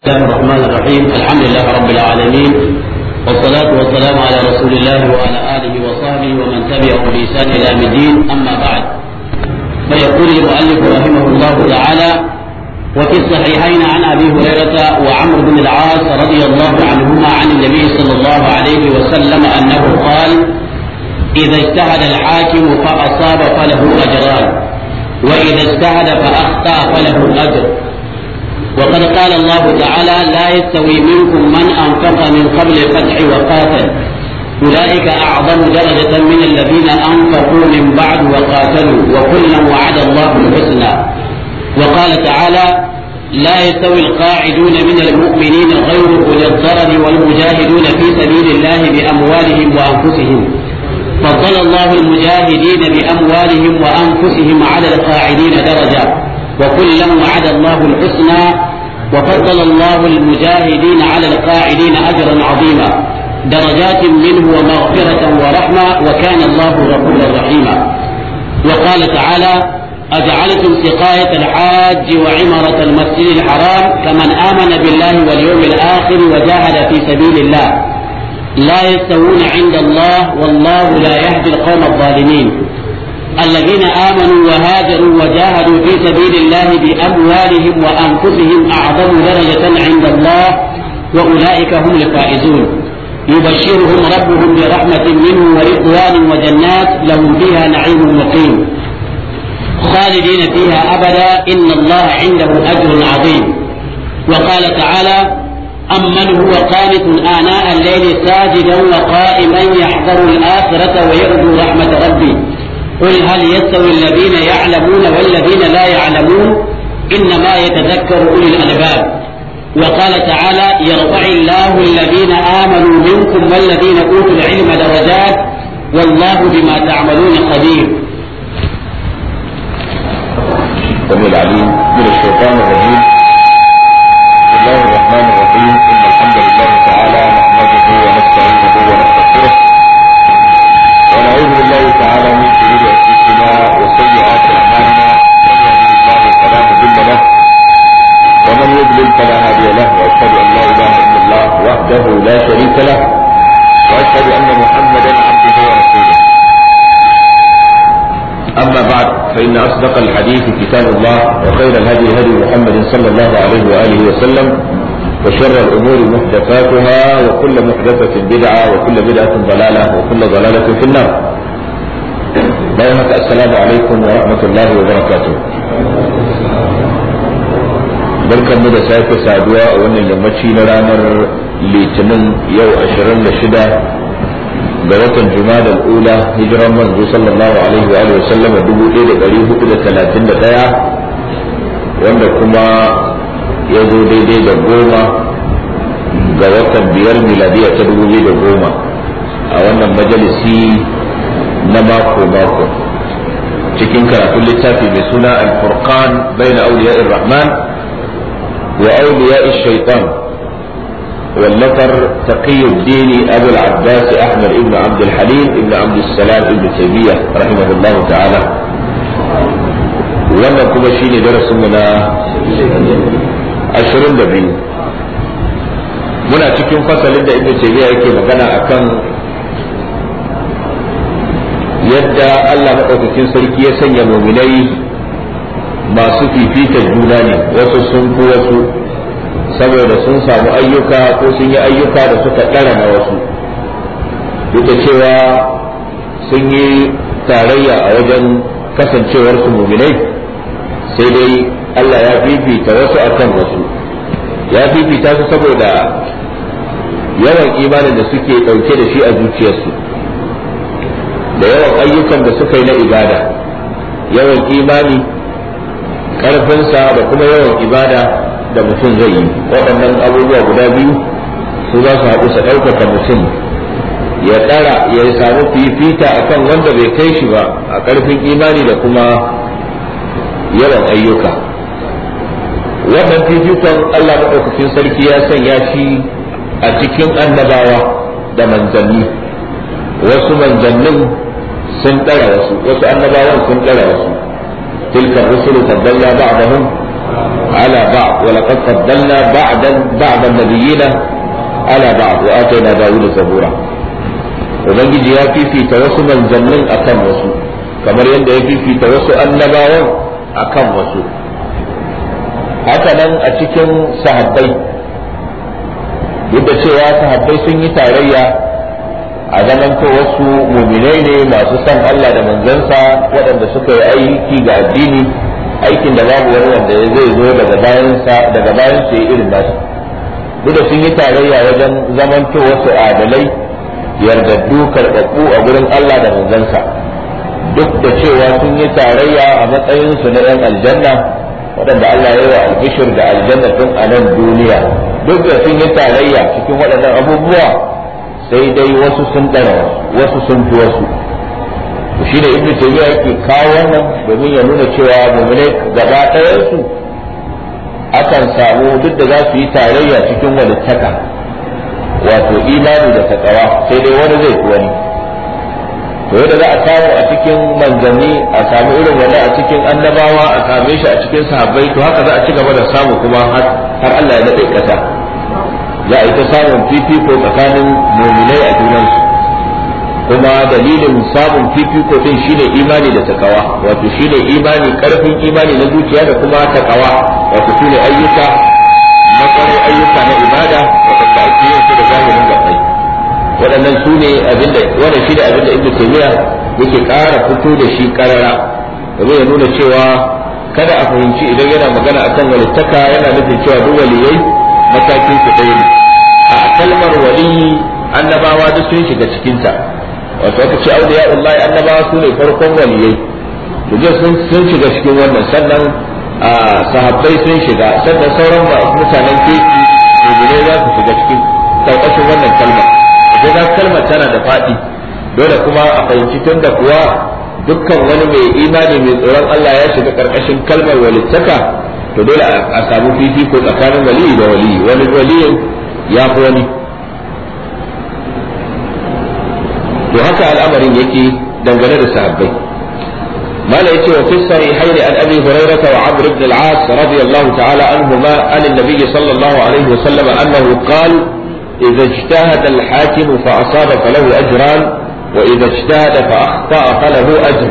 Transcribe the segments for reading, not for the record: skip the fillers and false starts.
بسم الله الرحمن الرحيم. الحمد لله رب العالمين، والصلاة والسلام على رسول الله وعلى آله وصحبه ومن تبعهم بإحسان إلى يوم الدين. أما بعد، فيقول المؤلف رحمه الله تعالى: وفي الصحيحين عن أبي هريرة وعمرو بن العاص رضي الله عنهما عن النبي صلى الله عليه وسلم أنه قال: إذا اجتهد الحاكم فأصاب فله أجران، وإذا اجتهد فأخطأ فله أجر. وقد قال الله تعالى: لا يستوي منكم من أنفق من قبل الفتح وقاتل، أولئك أعظم درجة من الذين أنفقوا من بعد وقاتلوا، وكلا وعد الله الحسنى. وقال تعالى: لا يستوي القاعدون من المؤمنين غير أولي الضرر والمجاهدون في سبيل الله بأموالهم وأنفسهم، فضل الله المجاهدين بأموالهم وأنفسهم على القاعدين درجة، وكلا وعد الله الحسنى، وفضل الله المجاهدين على القاعدين أجرا عظيما، درجات منه ومغفرة ورحمة، وكان الله غفورا رحيما. وقال تعالى: أجعلتم سقاية الحاج وعمرة المسجد الحرام كمن آمن بالله واليوم الآخر وجاهد في سبيل الله، لا يستوون عند الله، والله لا يهدي القوم الظالمين. الذين آمنوا وهاجروا وجاهدوا في سبيل الله بأموالهم وأنفسهم أعظم درجة عند الله، وأولئك هم الفائزون. يبشرهم ربهم برحمة منه ورضوان وجنات لهم فيها نعيم مقيم خالدين فيها أبدا، إن الله عنده أجر عظيم. وقال تعالى: أمن هو قانت آناء الليل ساجدا وقائما يحذر الآخرة ويرجو رحمة ربه، قل هل يستوي الذين يعلمون والذين لا يعلمون، إنما يتذكر أولي الألباب. وقال تعالى: يرفع الله الذين آمنوا منكم والذين أوتوا العلم درجات، والله بما تعملون خبير. السميع العليم من الشيطان الرجيم. بسم الله الرحمن الرحيم. إن الحمد لله تعالى نحمده ونستعينه ونستغفره، ونعوذ بالله تعالى من شرور أنفسنا وسيئات أعمالنا، من يهده الله فلا مضل له ومن يضلل فلا هادي له، وأشهد أن لا إله إلا الله وحده لا شريك له، وأشهد أن محمدا عبده ورسوله. أما بعد، فإن أصدق الحديث كتاب الله، وخير الهدي هدي محمد صلى الله عليه وآله وسلم، وشر الأمور محدثاتها، وكل محدثة بدعة، وكل بدعة ضلالة، وكل ضلالة في النار. السلام عليكم ورحمة الله وبركاته. barkan mu da sake saduwa a wannan yammaci na ranar litinin yau 26 ga watan Jumada al-Ula, hijiran manzo sallallahu alaihi wa alihi wasallam 1431, wanda kuma ya zo daidai da 10 ga watan 5 miladiya ta 2010 a wannan majalisi na mako cikin karatun littafi mai suna al-Furqan bayna awliya'ir rahman wa awliya'ish shaitan, والنفر تقي الدين أبو العباس أحمد ابن عبد الحليم ابن عبد السلام ابن تيمية رحمه الله تعالى. wannan kuma shine darasinmu na 22. muna cikin fasalin da ibn Taymiyyah yake magana akan yadda Allah madaukakin sarki ya sanya mu'minai masu fifita juna ne, wasu sun fi wasu saboda sun samu ayyuka ko sun yi ayyuka da suka ɗara na wasu, duk da cewa sun yi tarayya a wajen kasancewar su mu'minai, sai dai Allah ya fifita wasu akan wasu. Ya fifita su saboda yawan imanin da suke ɗauke da shi a zuciyarsu, da yawan ayyukan da suka yi na ibada, yawan imani ƙarfinsa da kuma yawan ibada da mutum zai yi. Waɗannan abubuwa guda biyu su za su haɗu su ɗaukaka mutum ya ɗara ya samu fifita akan wanda bai kai shi ba a ƙarfin imani da kuma yawan ayyuka. Wannan fifikon Allah maɗaukakin sarki ya sanya shi a cikin annabawa da manzanni. Wasu manzannin sun ɗara wasu annabawan sun ɗara wasu. tilka rusulu faddalna ba'dahum على بعض ولقد فضلنا بعض النبيين على بعض وآتينا داود زبورا ubangiji ya fifita wasu manzannin akan wasu kamar yadda ya fifita wasu annabawan akan wasu. Haka nan a cikin sahabbai, duk da cewa sahabbai sun yi tarayya a zamanto wasu muminai ne masu son Allah da manzansa waɗanda suka yi aiki ga addini, aikin da babu wani wanda zai zo daga bayan su yi irin nasu. Duk da sun yi tarayya wajen zamanto wasu adalai yardaddu karɓaɓɓu a gurin Allah da manzansa, duk da cewa sun yi tarayya a matsayinsu na 'yan aljanna waɗanda Allah ya yi wa albishir da aljanna tun a nan duniya. Duk da sun yi tarayya cikin waɗannan abubuwa, sai dai wasu sun ɗara wasu sun fi wasu. Shi ne Ibn Taymiyyah yake kawo wannan domin ya nuna cewa mu'minai gaba ɗayansu akan samu duk da za su yi tarayya cikin walittaka, wato imani da takawa, sai dai wani zai fi wani. To yadda za a samu a cikin manzanni a samu irin wani a cikin annabawa a same shi a cikin sahabbai, to haka za a ci gaba da samu kuma har Allah ya naɗe ƙasa. Za a yi ta samun fifiko tsakanin mu'minai a junansu, kuma dalilin samun fifiko din shine imani da takawa, wato shine imani, karfin imani na zuciya da kuma takawa, wato shine ayyuka matsayin ayyuka na ibada waɗanda ake yin su da zahirin gabai. Waɗannan su ne wannan shi ne abinda Ibn Taymiyyah yake ƙara fito da shi ƙarara, domin ya nuna cewa kada a fahimci idan yana magana akan walittaka yana nufin cewa duk waliyai matakin su ɗaya ne. A kalmar waliyi annabawa duk sun shiga cikinta, wato aka ce auliya'ullahi annabawa su ne farkon waliyai, to sun shiga cikin wannan, sannan sahabbai sun shiga, sannan sauran mutanen kirki ne za su shiga cikin karkashin wannan kalma. Idan kalmar tana da faɗi, dole kuma a fahimci tun da kuwa dukkan wani mai imani mai tsoron Allah ya shiga karkashin kalmar walittaka, to dole a samu fifiko tsakanin waliyi da waliyi, wani waliyin ya fi wani. To haka al'amarin yake dangane da sahabbai. مالا يتي وفي الصحيحين عن ابي هريره وعمرو بن العاص رضي الله تعالى عنهما عن النبي صلى الله عليه وسلم انه قال: اذا اجتهد الحاكم فاصاب فله اجران واذا اجتهد فاخطا فله اجر.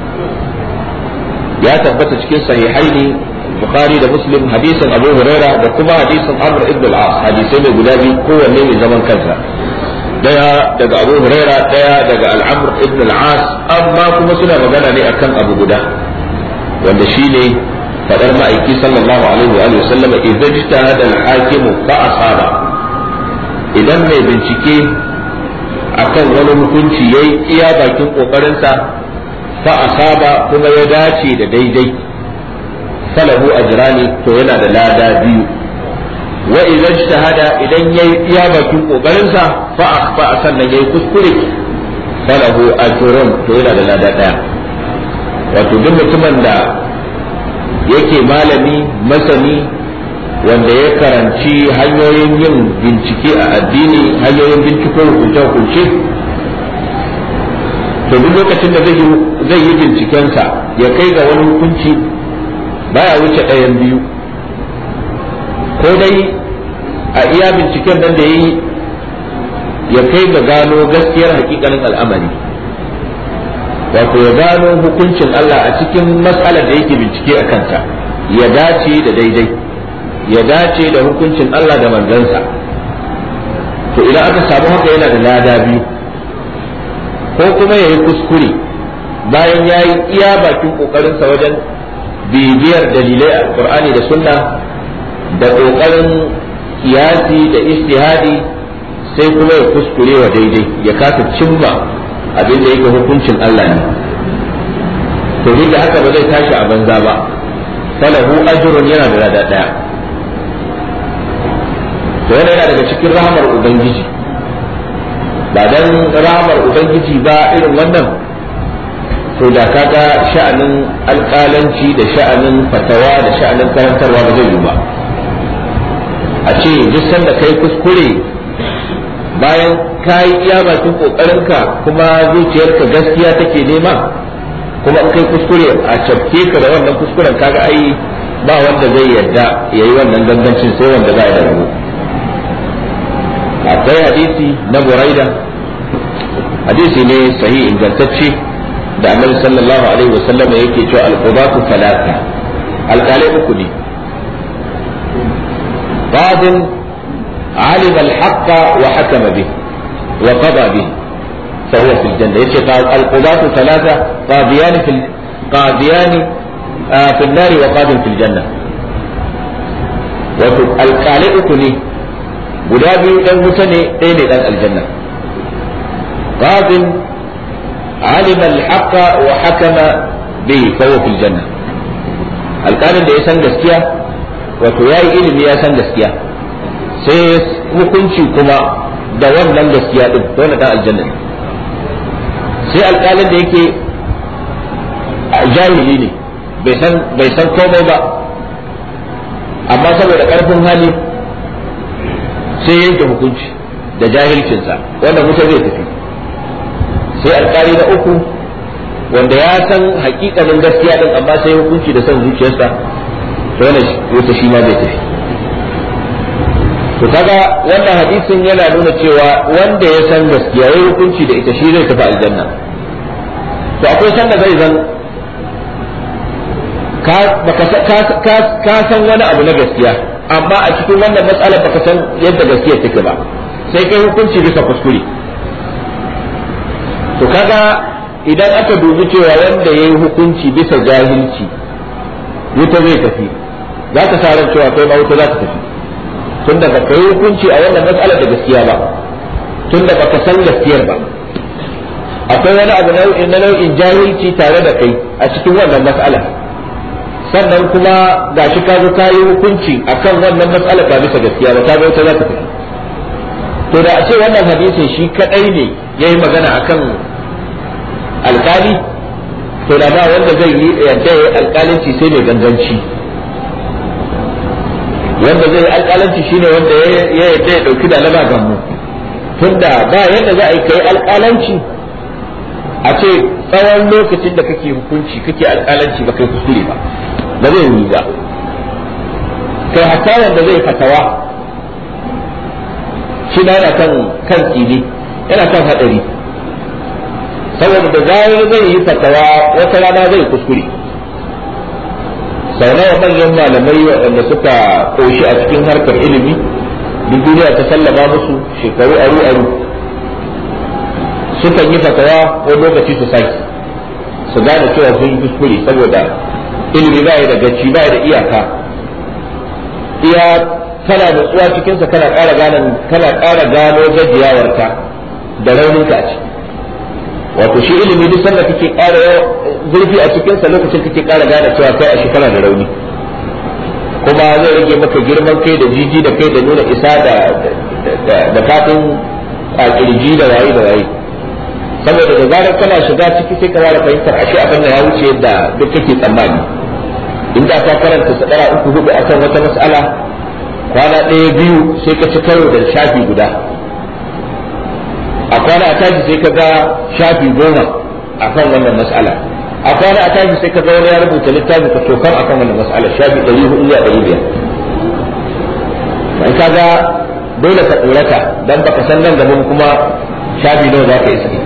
يا ثبت في الصحيحين البخاري ومسلم حديث ابو هريره وكما حديث عمرو بن العاص، حديثين غلابي kowanne mai zaman kansa. daya daga Abu Huraira, daya daga Al-Amr ibn al-As, amma kuma suna magana ne akan abu guda, wanda shine fadar ma'aiki sallallahu alaihi wa sallam: idza ijtahada al-hakim fa asaba. Idan mai bincike akan wani hukunci yayi iya bakin kokarinsa fa asaba kuma ya dace da daidai, falahu ajrani, to yana da lada biyu. wa idan ijtahada, idan yayi iya bakin kokarin sa fa akhfa, sannan yayi kuskure, falahu ajrun, to yana da lada daya. Wato duk mutumin da yake malami masani wanda ya karanci hanyoyin yin bincike a addini, hanyoyin binciko hukunce-hukunce, to duk lokacin da zai yi bincikensa ya kai ga wani hukunci baya wuce ɗayan biyu. Ko dai a iya binciken nan da yi ya kai ga gano gaskiyar hakikanin al'amari, wato ya gano hukuncin Allah a cikin matsalar da yake bincike a kanta, ya dace da daidai, ya dace da hukuncin Allah da manzansa. To idan aka samu haka yana da lada biyu. Ko kuma ya yi kuskure bayan ya yi iya bakin ƙoƙarinsa wajen bibiyar dalilai a Qur'ani da Sunna da ƙoƙarin kiyasi da ijtihadi, sai kuma ya kuskure wa daidai, ya kasa cimma abin da yake hukuncin Allah ne. To duk da haka ba zai tashi a banza ba, falahu ajrun, yana da lada daya. To yana daga cikin rahamar ubangiji. Ba dan rahamar ubangiji ba irin wannan, to da kaga sha'anin alƙalanci da sha'anin fatawa da sha'anin karantarwa ba zai yi ba. A ce duk sanda kai kuskure bayan kai iya bakin kokarinka kuma zuciyarka gaskiya take nema, kuma in kai kuskure a cafke ka da wannan kuskuren, kaga ai ba wanda zai yadda yayi wannan gangancin sai wanda ba ya da rabo. akwai hadisi na Buraida, hadisi ne sahih ingantacce da Annabi sallallahu alaihi wasallam yake cewa al-qudatu talata, alƙalai uku ne. qadin alima al-haqqa wa hakama bihi wa qada bihi fa huwa fil janna. yace al-qudatu talata qadiyan fil nar wa qadin fil janna. wato alƙalai uku ne, guda biyu dan wuta ne, ɗaya ne dan aljanna. qadin alima al-haqqa wa hakama bihi fa huwa fil janna. alƙalin da ya san gaskiya, wato yayi ilimi ya san gaskiya, sai hukunci kuma da wannan gaskiya din, to na dan aljanna ne. sai alƙalin da yake jahili ne, bai san komai ba, amma saboda ƙarfin hali sai yanke hukunci da jahilcinsa, wanda wuta zai tafi. sai alƙali na uku wanda ya san hakikanin gaskiya din, amma sai hukunci da son zuciyarsa, to wannan wuta shi ma zai tafi. to kaga wannan hadisin yana nuna cewa wanda ya san gaskiya yayi hukunci da ita shi zai tafi aljanna. to akwai san da zai zan ka san wani abu na gaskiya, amma a cikin wannan matsalar baka san yadda gaskiya take ba, sai kai hukunci bisa kuskure. to kaga idan aka dubi cewa wanda ya yi hukunci bisa jahilci wuta zai tafi, za ka sa ran cewa kai ma wuta za ka tafi, tunda baka yi hukunci a wannan matsalar da gaskiya ba, tunda baka san gaskiyar ba. akwai wani abu na nau'in jahilci tare da kai a cikin wannan matsalar, sannan kuma gashi ka zo ka yi hukunci akan wannan matsalar ba bisa gaskiya ba, ta ga wuta za ka tafi. to da a ce wannan hadisin shi kadai ne yayi magana akan alkali, to da ba wanda zai yi yadda ya alkalanci sai ne ganganci. wanda zai alkalanci shine wanda ya yadda ya dauki da laba gammu, tunda ba yadda za a yi kai alkalanci a ce tsawon lokacin da kake hukunci kake alkalanci ba kai kuskure ba zai yi ba. kai hatta wanda zai fatawa shi da yana kan tsini, yana kan hadari, saboda da zarar zai yi fatawa wata rana zai kuskure. sau nawa manyan malamai waɗanda suka ƙoshi a cikin harkar ilimi duk duniya ta sallama musu shekaru aru sukan yi fatawa wani lokaci su sake su gane cewa sun yi kuskure, saboda ilimi ba da gaci ba da iyaka. iya kana nutsuwa cikinsa kana ƙara gano gajiyawarka da rauninka a ciki. wato shi ilimi duk sanda kake ƙara zurfi a cikinsa lokacin kake ƙara gane cewa kai a shekara da rauni, kuma zai rage maka girman kai da jiji da kai da nuna isa da fatan a kirji da waye. saboda da zarar kana shiga ciki sai ka fara fahimtar ashe abin da ya wuce yadda duk kake tsammani. inda ka karanta sadara 3-4 akan wata mas'ala, kwana 1-2 sai ka ci karo da shafi guda, a kwana a tashi sai ka ga shafi 10 akan wannan mas'ala, a kwana a tashi sai ka ga wani ya rubuta littafi ka tokan akan wannan mas'ala shafi 400 zuwa 500. sai ka ga dole ka tsorata dan baka san nan gaban kuma shafi nawa za ka iske.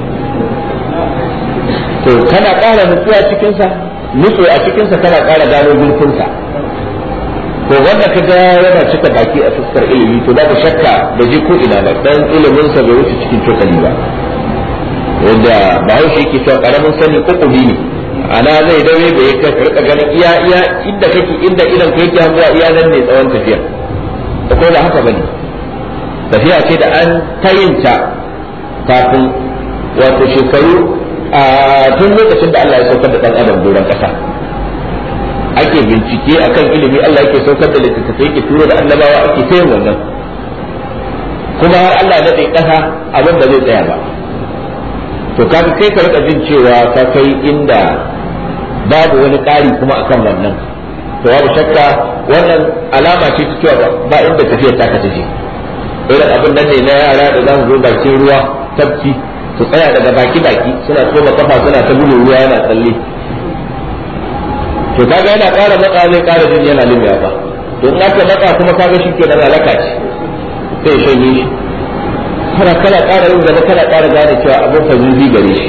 to kana ƙara nutsuwa cikinsa, nutsu a cikinsa kana ƙara gano zurfinsa. to wanda ka ga yana cika baki a fuskar ilimi, to babu shakka da je ko ina ba, dan ilimin sa bai wuce cikin cokali ba. wanda bahaushe yake cewa karamin sani kokumi ne, ana zai dawe da yake karka ganin iya inda kake inda idan ka yake hanzuwa iya nan ne tsawon tafiya. ko da haka bane, tafiya ce da an tayinta kafin wato shekaru a tun lokacin da Allah ya saukar da dan adam doron kasa ake bincike akan ilimi, Allah yake saukar da littattafai, yake turo da annabawa, ake sayin wannan, kuma har Allah da dai kasa abin da zai tsaya ba. to kaga kai ka rika jin cewa ka kai inda babu wani ƙari kuma akan wannan, to babu shakka wannan alama ce ta cewa ba inda tafiyar ta ka tafi. irin abin nan ne na yara da za su zo bakin ruwa tafki su tsaya daga baki suna tsoma kafa suna ta gudu ruwa yana tsalle. to kaga yana ƙara matsa zai ƙara jin yana limya ba to in aka matsa kuma kaga shi kenan alaka ce sai shanye shi kana ƙara yin gaba kana ƙara gane cewa abin fa zubi gare shi.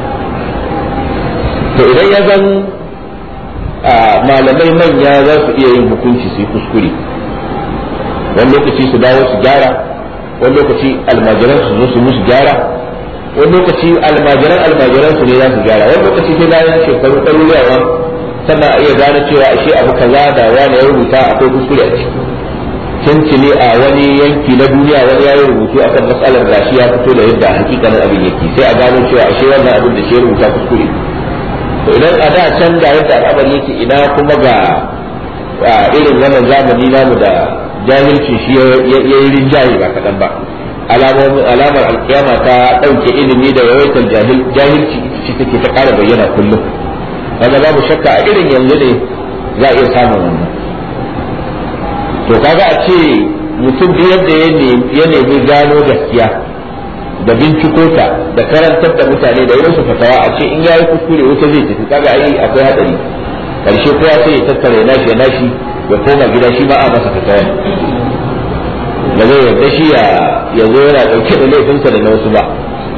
to idan ya zan malamai manya za su iya yin hukunci su yi kuskure, wani lokaci su dawo su gyara, wani lokaci almajiran su zo su musu gyara, wani lokaci almajiran su ne za su gyara, wani lokaci sai bayan shekaru ɗaruruwa sannan a iya gane cewa ashe abu kaza da wani ya rubuta akwai kuskure a ciki. tuntuni a wani yanki na duniya wani ya yi rubutu akan matsalar gashi ya fito da yadda hakikanin abin yake, sai a gano cewa ashe wannan abin da shi ya rubuta kuskure. to idan a da can ga yadda al'amari yake, ina kuma ga irin wannan zamani namu da jahilci shi ya yi rinjaye ba kaɗan ba. alamar alkiyama ta ɗauke ilimi da yawaitar jahilci ita ce take ta ƙara bayyana kullum, wanda babu shakka a irin yanzu ne za a iya samun wannan. to kaga a ce mutum da yadda ya nemi gano gaskiya da binciko ta da karantar da mutane da irin su fatawa, a ce in yayi kuskure wuta zai tafi, kaga ai akwai hadari. karshe kowa sai ya tattare nashi ya koma gida shi ba a masa fatawa, da zai yarda shi ya zo yana dauke da laifinsa da na wasu ba.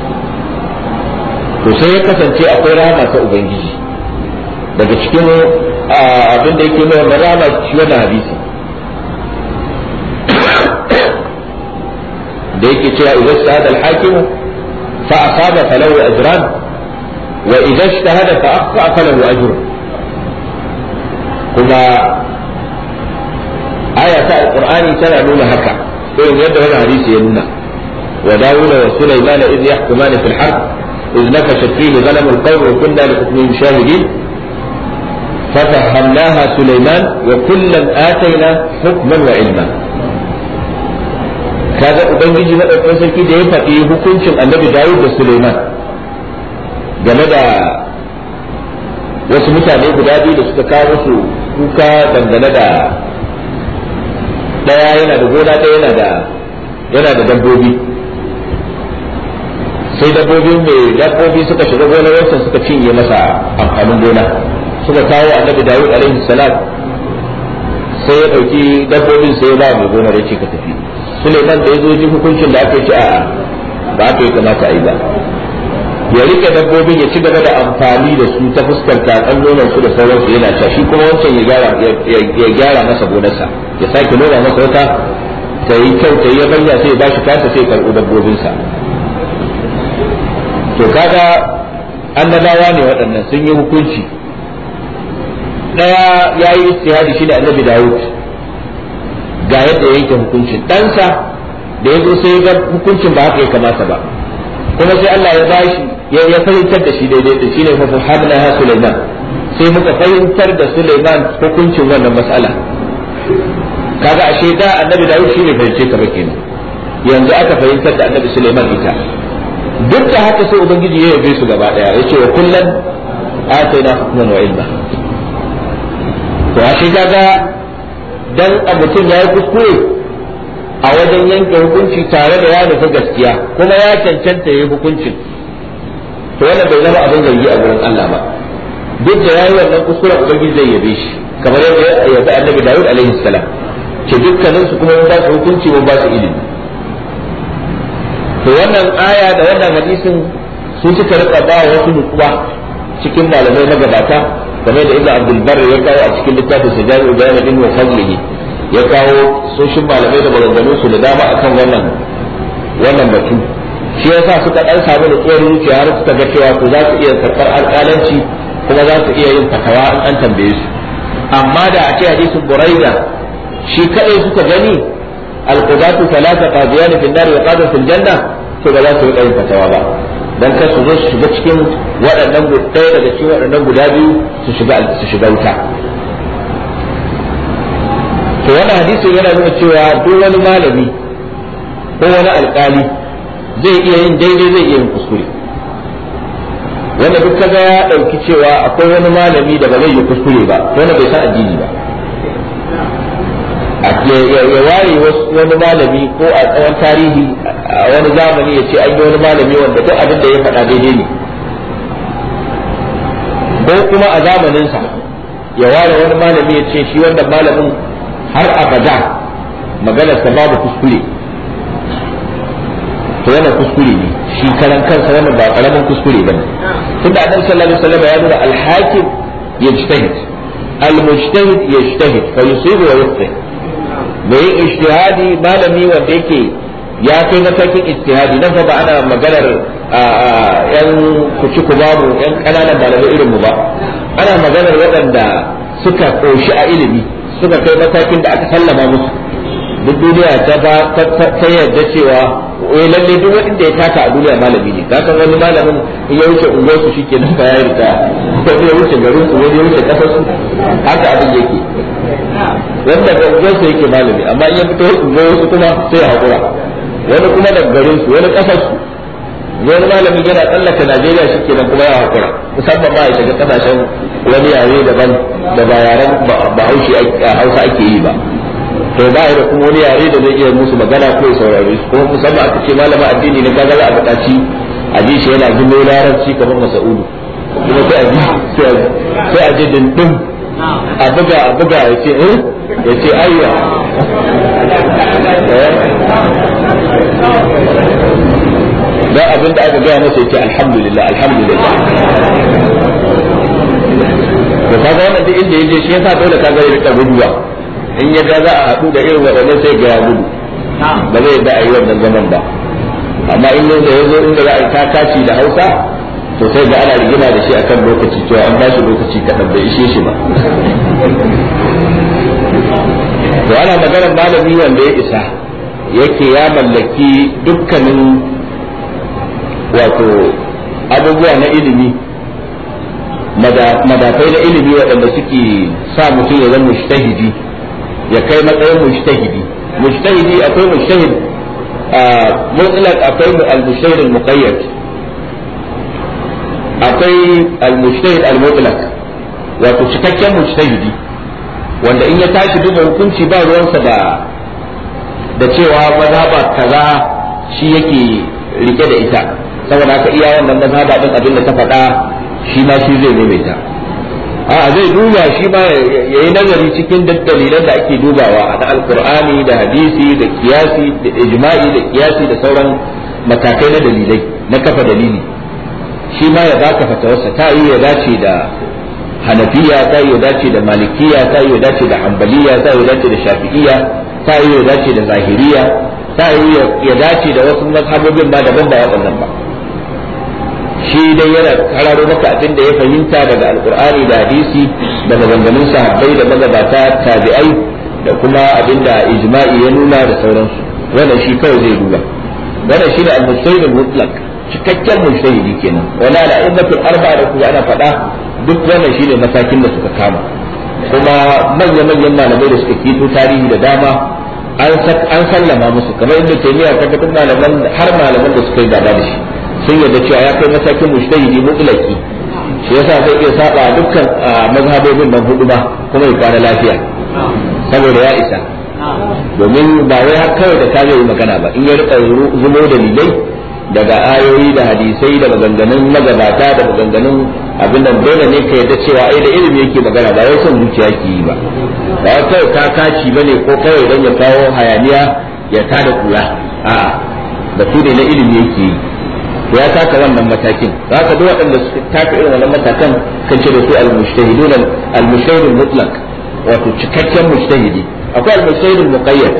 to sai ya kasance akwai rahama ta ubangiji daga cikin abin da yake nuna rahama shi wannan hadisi da yake cewa idan shahada al-hakim fa asaba falahu ajran wa idan ijtahada fa akhta falahu ajr. kuma aya ta alqur'ani tana nuna haka irin yadda wannan hadisi ya nuna. wa dawuda wa sulaymana idh yahkumani fil harb idh nafashat fihi ghanam al-qawm wa kunna li hukmihim shahidin ففهمناها سليمان وكلا آتينا حكما وعلما. kaga ubangiji na ɗaukar sarki da ya faɗi hukuncin annabi Dawud da Suleiman game da wasu mutane guda biyu da suka kawo su kuka dangane da ɗaya yana da gona ɗaya yana da dabbobi, sai dabbobi suka shiga gonar wancan suka cinye masa amfanin gona, suka kawo annabi Dawud alaihi salam sai ya ɗauki dabbobin sai ya ba mai gonar ya ce ka tafi. Suleiman da ya zo ji hukuncin da aka ce a'a ba aka yi kamata a yi ba, ya rike dabbobin ya ci gaba da amfani da su ta fuskar tatsan nonon su da sauransu yana ca, shi kuma wancan ya gyara masa gonarsa ya sake noma masa wata ta yi kyau ta yi yabanya sai ya ba shi kasa sai ya karɓi dabbobinsa. to kaga annabawa ne waɗannan sun yi hukunci. ɗaya ya yi istihadi shi da annabi Dawud ga yadda ya yanke hukuncin, ɗansa da ya zo sai ga hukuncin ba haka ya kamata ba, kuma sai Allah ya bashi ya fahimtar da shi daidai da shi ne fa fahamna ha Sulaiman, sai muka fahimtar da Sulaiman hukuncin wannan mas'ala. kaga ashe da annabi Dawud shi ne fahimce ta ba kenan, yanzu aka fahimtar da annabi Sulaiman ita. duk da haka sai ubangiji ya yabe su gaba daya, yace wa kullan atayna hukman wa ilma. to ashe kaga dan mutum ya yi kuskure a wajen yanke hukunci tare da ya nufi gaskiya kuma ya cancanta ya yi hukuncin, to wannan bai zama abin zargi a gurin Allah ba. duk da ya yi wannan kuskuren ubangiji zai yabe shi kamar yadda ya yabi annabi Dawud alaihi salam, ce dukkanin su kuma mun ba su hukunci mun ba su ilimi. to wannan aya da wannan hadisin sun cika rika ba wasu nutsuwa cikin malamai magabata, kamar da Ibn Abdul Barr ya kawo a cikin littafin Sajadu Bayan Ilmi wa Fadlihi, ya kawo soshin malamai da maganganun su da dama akan wannan batu. shi yasa suka dan samu da tsoron zuciya har suka ga cewa to za su iya karɓar alƙalanci kuma za su iya yin fatawa an tambaye su. amma da a ce hadisin Buraida shi kadai suka gani al-qudatu thalatha qadiyan fi an-nar wa qadun fil janna, to ba za su yi yin fatawa ba, dan kar su zo su shiga cikin waɗannan ɗaya daga cikin waɗannan guda biyu su shiga wuta. to wannan hadisi yana nuna cewa duk wani malami ko wani alƙali zai iya yin daidai zai iya yin kuskure. wanda duk kaga ya ɗauki cewa akwai wani malami da ba zai yi kuskure ba, to wanda bai san addini ba. ya ware wani malami ko a tsawon tarihi a wani zamani ya ce an yi wani malami wanda duk abin da ya faɗa daidai ne, ko kuma a zamaninsa ya ware wani malami ya ce shi wannan malamin har abada maganarsa babu kuskure, to yana kuskure ne shi karan kansa, wannan ba karamin kuskure bane. tunda annabi sallallahu alaihi wasallam ya nuna al-hakim yajtahid, al-mujtahid yajtahid fa yusibu wa yukhti. mai ijtihadi malami wanda yake ya kai matakin ijtihadi, nan fa ba ana maganar yan kuci ku babu yan kananan malamai irin mu ba, ana maganar waɗanda suka koshi a ilimi, suka kai matakin da aka sallama musu. duk duniya ta yarda cewa lalle duk wanda ya taka a duniya malami ne. kakan wani malamin in ya wuce unguwarsu shi kenan ba ya rika, wani ya wuce garin su, wani ya wuce kasar su, haka abin yake. wanda ga unguwarsu yake malami, amma in ya fito unguwarsu kuma sai ya haƙura. wani kuma da garin su, wani kasar su, wani malamin yana tsallaka Najeriya shi kenan kuma ya haƙura, musamman ma ya shiga kasashen wani yare daban da ba yaren Hausa ake yi ba. to ba da kuma wani yare da zai iya musu magana ko ya saurare su, kuma musamman aka ce malama addini ne kaga za a buƙaci a ji shi yana jin larabci kamar Masa'udu, kuma sai a ji dindin a buga ya ce ayya da abin da aka gaya masa ya ce alhamdulillah alhamdulillah. to kaga wannan duk inda yaje shi yasa dole kaga ya rika guduwa, in ya ga za a haɗu da irin waɗannan sai ga ya gudu, ba zai da a yi wannan zaman ba. amma in yanzu ya zo inda za a yi kakaci da Hausa, to sai ga ana rigima da shi akan lokaci, cewa an bashi lokaci kaɗan bai ishe shi ba. to ana maganar malami wanda ya isa, yake ya mallaki dukkanin wato abubuwa na ilimi, madafai na ilimi waɗanda suke sa mutum ya zama mujtahidi, ya kai matsayin mujtahidi. akwai mujtahid mutlaq, akwai al-mujtahid al-muqayyad, akwai al-mujtahid al-mutlaq, wato cikakken mujtahidi wanda in ya tashi duba hukunci ba ruwansa da cewa mazhaba kaza shi yake rike da ita, saboda haka iya wannan mazhaba din abin da ta faɗa shi ma shi zai maimaita. zai duba shi ma yayi nazari cikin dalilan da ake dubawa na alqur'ani da hadisi da kiyasi da ijma'i da kiyasi da sauran matakai na dalilai na kafa dalili, shi ma ya baka fatawarsa, ta yi ya dace da hanafiya, ta yi ya dace da malikiya, ta yi ya dace da hanbaliya, ta yi ya dace da shafi'iyya, ta yi ya dace da zahiriya, ta yi ya dace da wasu mazhabobin ba daban da waɗannan ba. shi dai yana kararo maka abin da ya fahimta daga alkur'ani da hadisi da maganganun sahabbai da magabata tabi'ai da kuma abin da ijma'i ya nuna da sauransu. wannan shi kawai zai duba, wannan shi ne al-mujtahid al-mutlaq, cikakken mujtahidi kenan. wala al-a'immatul arba'a da kuma ana faɗa, duk wannan shi ne matakin da suka kama. kuma manyan malamai da suka kito tarihi da dama an sallama musu, kamar Ibn Taymiyyah kaga duk malaman har malaman da suka yi gaba da shi sun yarda cewa ya kai matakin mujtahidi mutlaki, shi yasa zai iya saba dukkan mazhabobin nan hudu ba kuma ya kwana lafiya saboda ya isa. domin ba wai har kawai da ka yi magana ba, in ya rika zumo dalilai daga ayoyi da hadisai da maganganun magabata da maganganun abin da dole ne ka yarda cewa ai da ilimi yake magana, ba wai son zuciya yake yi ba, ba wai kawai kakaci bane ko kawai dan ya kawo hayaniya ya tada kura, a'a batu ne na ilimi yake yi. ya taka wannan matakin, haka duk waɗanda suka taka irin wannan matakan kan ce da su al-mujtahidun al-mujtahid al-mutlaq, wato cikakken mujtahidi. akwai al-mujtahid al-muqayyad.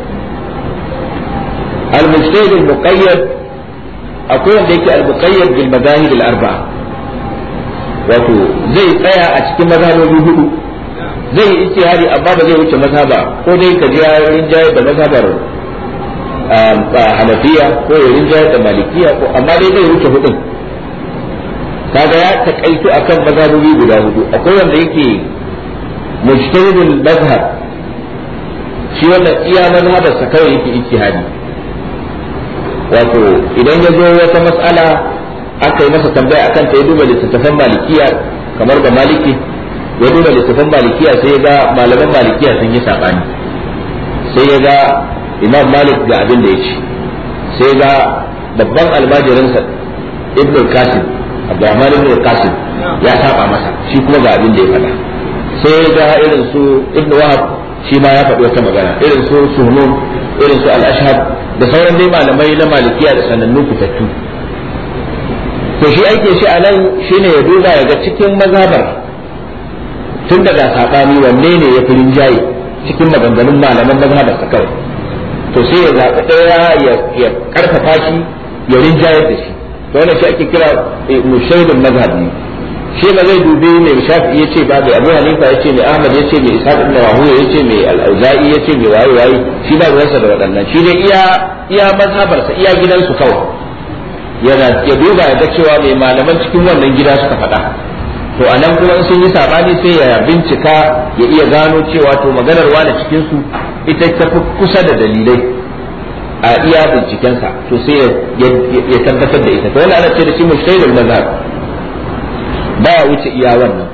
al-mujtahid al-muqayyad akwai wanda yake al-muqayyad bil madahib al-arba'a, wato zai tsaya a cikin mazhabobi hudu, zai yi ijtihadi amma ba zai wuce mazhaba, ko dai ka ji rinjaye da mazhabar hanafiya ko ya rinjayar da malikiya, ko amma dai zai wuce hudun. kaga ya takaitu akan mazhabobi guda hudu. akwai wanda yake mujtahidul mazhab, shi wannan iya mazhabar sa kawai yake ijtihadi, wato idan ya zo wata mas'ala aka yi masa tambaya akan ta, ya duba littattafan malikiya kamar da maliki, ya duba littattafan malikiya sai ya ga malaman malikiya sun yi sabani, sai ya ga imam malik ga abin da ya ce, sai ga babban almajirinsa ibn qasim abdurrahman ibn qasim ya saba masa, shi kuma ga abin da ya faɗa, sai ga irin su Ibn Wahab shi ma ya faɗi wata magana, irin su Suhnun, irin su Al-Ashhab da sauran dai malamai na Malikiya da sanannu fitattu. To shi aike shi a nan shine ya duba ya ga cikin mazhabar tun daga sabani wanne ne ya fi rinjaye cikin maganganun malaman mazhabar sa kawai, to sai ya zaɓi ɗaya ya karfafa shi ya rinjayar da shi. to wannan shi ake kira mushaidul mazhabi. shi ba zai dubi mai Shafi'i yace ba mai Abu Hanifa yace mai Ahmad yace mai Ishaq ibn Rahuya yace mai Al-Auza'i yace mai waye shi ba ruwansa da waɗannan, shi dai iya mazhabarsa iya gidansu kawai yana ya duba ya ga cewa mai malaman cikin wannan gida suka faɗa. to anan kuma sun yi sabani sai ya bincika ya iya gano cewa to maganar wani cikin su ita ta fi kusa da dalilai a iya bincikensa, to sai ya tabbatar da ita. to wannan ana ce da shi mushaidul mazhab, ba ya wuce iya wannan.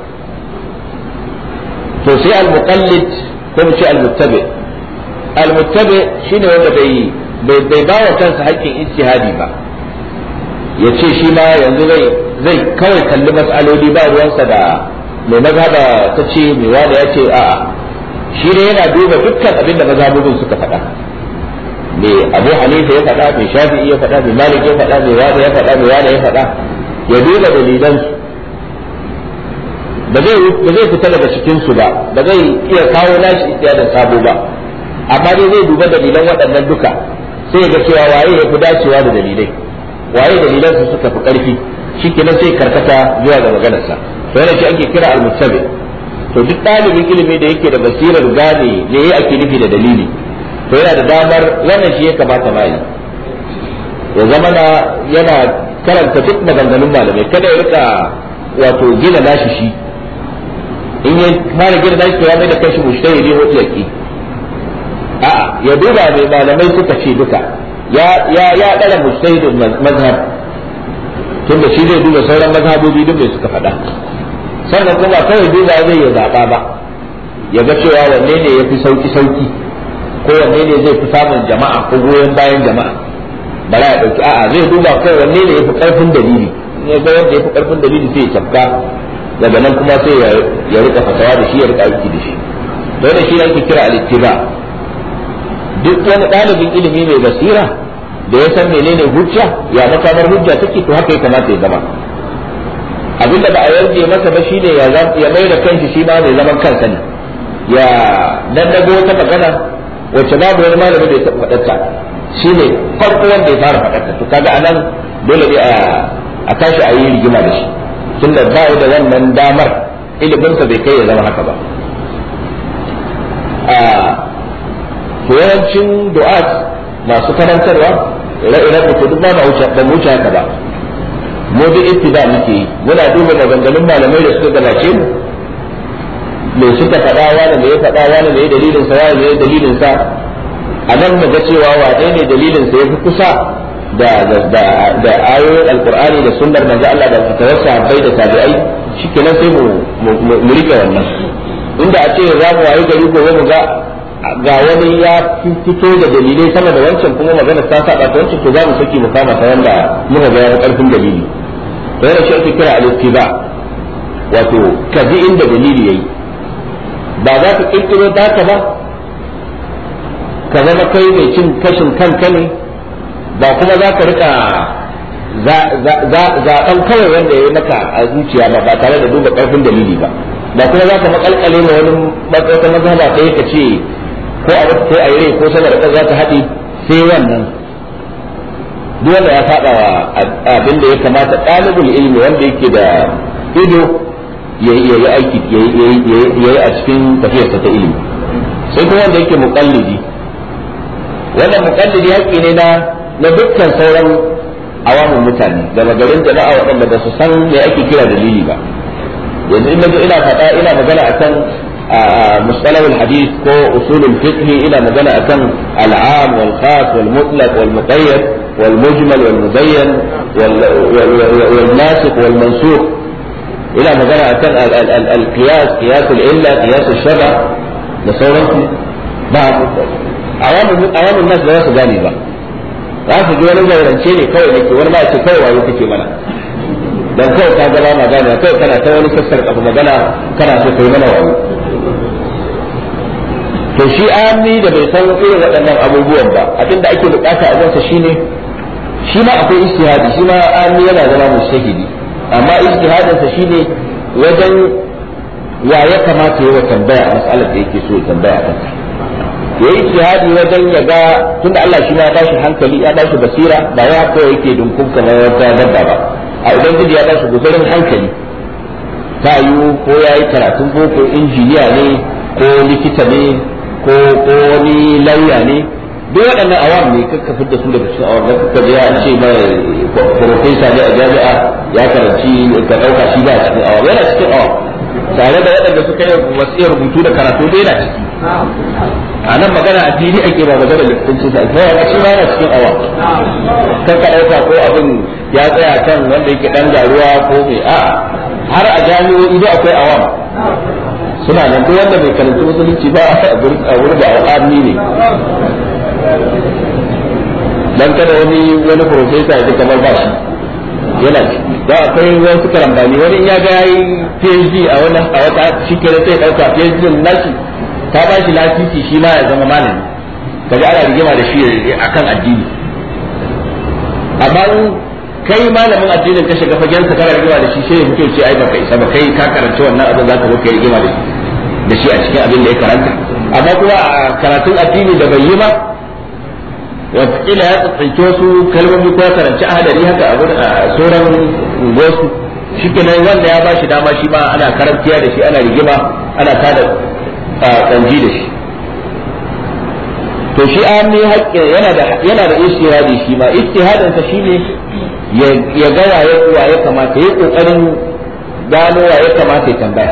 to sai al-muqallid ko mu ce al-muttabi. al-muttabi shine wanda bai ba wa kansa haƙƙin ijtihadi ba, ya ce shi ma yanzu zai kawai kalli mas'aloli ba ruwansa da mai mazhaba ta ce mai wanda ya ce a'a, shi ne yana duba dukkan abin da mazhabobin suka faɗa, mai Abu Hanifa ya faɗa, mai Shafi'i ya faɗa, mai Malik ya faɗa, mai wanda ya faɗa, mai wanda ya faɗa, ya duba dalilansu. ba zai fita daga cikin su ba zai iya kawo nashi ijtihadin sabo ba, amma dai zai duba dalilan waɗannan duka sai ya ga cewa waye ya fi dacewa da dalilai, waye dalilan su suka fi ƙarfi, shikenan sai karkata zuwa ga maganarsa. to yana shi ake kira al-muttabi. to duk ɗalibin ilimi da yake da basirar gane me ake nufi da dalili, to yana da damar wannan shi ya kamata ma yi, ya zama yana karanta duk maganganun malamai, kada ya rika wato gina nashi shi. in ya fara gina nashi ya mai da kanshi mushtahidi mutlaqi, a'a ya duba mai malamai suka ce duka, ya dala mujtahidul mazhab, tunda shi zai duba sauran mazhabobi duk mai suka faɗa. sannan kuma kawai duba zai ya zaɓa ba, ya ga cewa wanne ne ya fi sauki ko wanne ne zai fi samun jama'a ko goyon bayan jama'a, bara ya ɗauki a'a zai duba kawai wanne ne ya fi ƙarfin dalili, ya ga wanda ya fi ƙarfin dalili sai ya tafka, daga nan kuma sai ya rika fatawa da shi, ya rika aiki da shi. dole shi ake kira al-ittiba. duk wani ɗalibin ilimi mai basira da ya san menene hujja, ya makamar hujja take, to haka ya kamata ya zama. abinda ba a yarje masa ba shine ya mai da kanshi shi ma mai zaman kansa ne, ya dandago wata magana wacce babu wani malami da ya taɓa faɗarta, shine farko wanda ya fara faɗarta. to kaga anan dole ne a tashi a yi rigima da shi, tunda ba da wannan damar, iliminsa bai kai ya zama haka ba. to yawancin du'at masu karantarwa ire-iren mutu duk ba mu wuce haka ba, mu bi ittiba muke yi, muna duba maganganun malamai da suka gabace mu, me suka faɗa, wani me ya faɗa, wani me ya dalilin sa, wani me ya dalilin sa, a nan mu ga cewa wane ne dalilin sa yafi kusa da ayoyin alqur'ani da sunnar manzo Allah da fatawar sahabbai da tabi'ai, shikenan sai mu rike wannan. inda a ce za mu wayi gari gobe mu ga wani ya fito da dalilai sama da wancan, kuma magana ta saba ta wancan, to za mu saki mu kama ta wanda muka ga ya karfin dalili. to yana shi ake kira al-ittiba, wato ka bi inda dalili yayi, ba za ka kirkiro daka ba ka zama kai mai cin kashin kanka ne, ba kuma za ka rika zaɓen kawai wanda ya yi maka a zuciya ba tare da duba ƙarfin dalili ba kuma za ka makalkale ma wani wata mazhaba kai ka ce ko a wata ko a yi ko sanar da za ta haɗi sai wannan. duk wanda ya faɗa wa abin da ya kamata ɗalibul ilmi wanda yake da ido ya yi aiki ya yi a cikin tafiyarsa ta ilimi. sai kuma wanda yake muƙallidi, wannan muƙallidi haƙƙi ne na dukkan sauran awamin mutane daga garin jama'a waɗanda ba su san me ake kira dalili ba. yanzu ina magana akan mustalahul hadith ko usulul fiqh, ina magana akan al'am wal khas wal mutlaq wal muqayyad wal mujmal wal mubayyan wal nasikh wal mansukh, ina magana akan al qiyas al illa qiyas al shara da sauransu. ba awamin nas ba su gane ba, za su ji wani zaurance ne kawai nake, wani ba ce kawai wayo kake mana, dan kawai ka ga ma gane kawai kana ta wani sassar kafa magana kana so kai mana wayo. to shi amni da bai san irin waɗannan abubuwan ba abinda ake bukata a gansa shine shi ma akwai ijtihadi shi ma amni yana zama mujtahidi amma ijtihadinsa shine wajen wa ya kamata ya tambaya a mas'alar da yake so ya tambaya kanta ya yi ijtihadi wajen ya ga tunda Allah shi ma ya bashi hankali ya bashi basira ba ya kawai yake dunkun kamar wata dabba ba a ubangiji ya bashi guzurin hankali ta yi ko ya yi karatun boko injiniya ne ko likita ne ko wani lauya ne duk waɗannan awam ne kakka fidda su daga cikin awam da kakka je an ce mai profesa ne a jami'a ya karanci ka ɗauka shi ba a cikin awam yana cikin awam tare da waɗanda suka yi wasu rubutu da karatu dai na ciki a nan magana a fili ake ba magana likitanci sa kai ya shi ma yana cikin awam kan ka ɗauka ko abin ya tsaya kan wanda yake ɗan garuwa ko mai a'a har a jami'o'i da akwai awam suna nan duk wanda bai karanta musulunci ba a wurin da awami ne dan kada wani profesa ya kamar ba shi yana da akwai wasu karambani wani ya ga yayi PhD a wata shikira sai dauka PhD nashi ta ba shi lasisi shi ma ya zama malami kaga ana rigima da shi akan addini amma kai malamin addinin ka shiga fagen sa kana rigima da shi sai mutum ce ai baka isa ba kai ka karanta wannan abin zaka zo kai rigima da shi a cikin abin da ya karanta amma kuma a karatun addini da bai yi ba wataƙila ya tsinci wasu kalmomi ko ya karanci ahadari haka a sauran wasu shi kenan wanda ya ba shi dama shi ma ana karantiya da shi ana rigima ana tada kanji da shi to shi amni haƙƙi yana da ijtihadi shi ma ijtihadin sa shine ya ga wa ya kamata ya kokarin gano wa ya kamata ya tambaya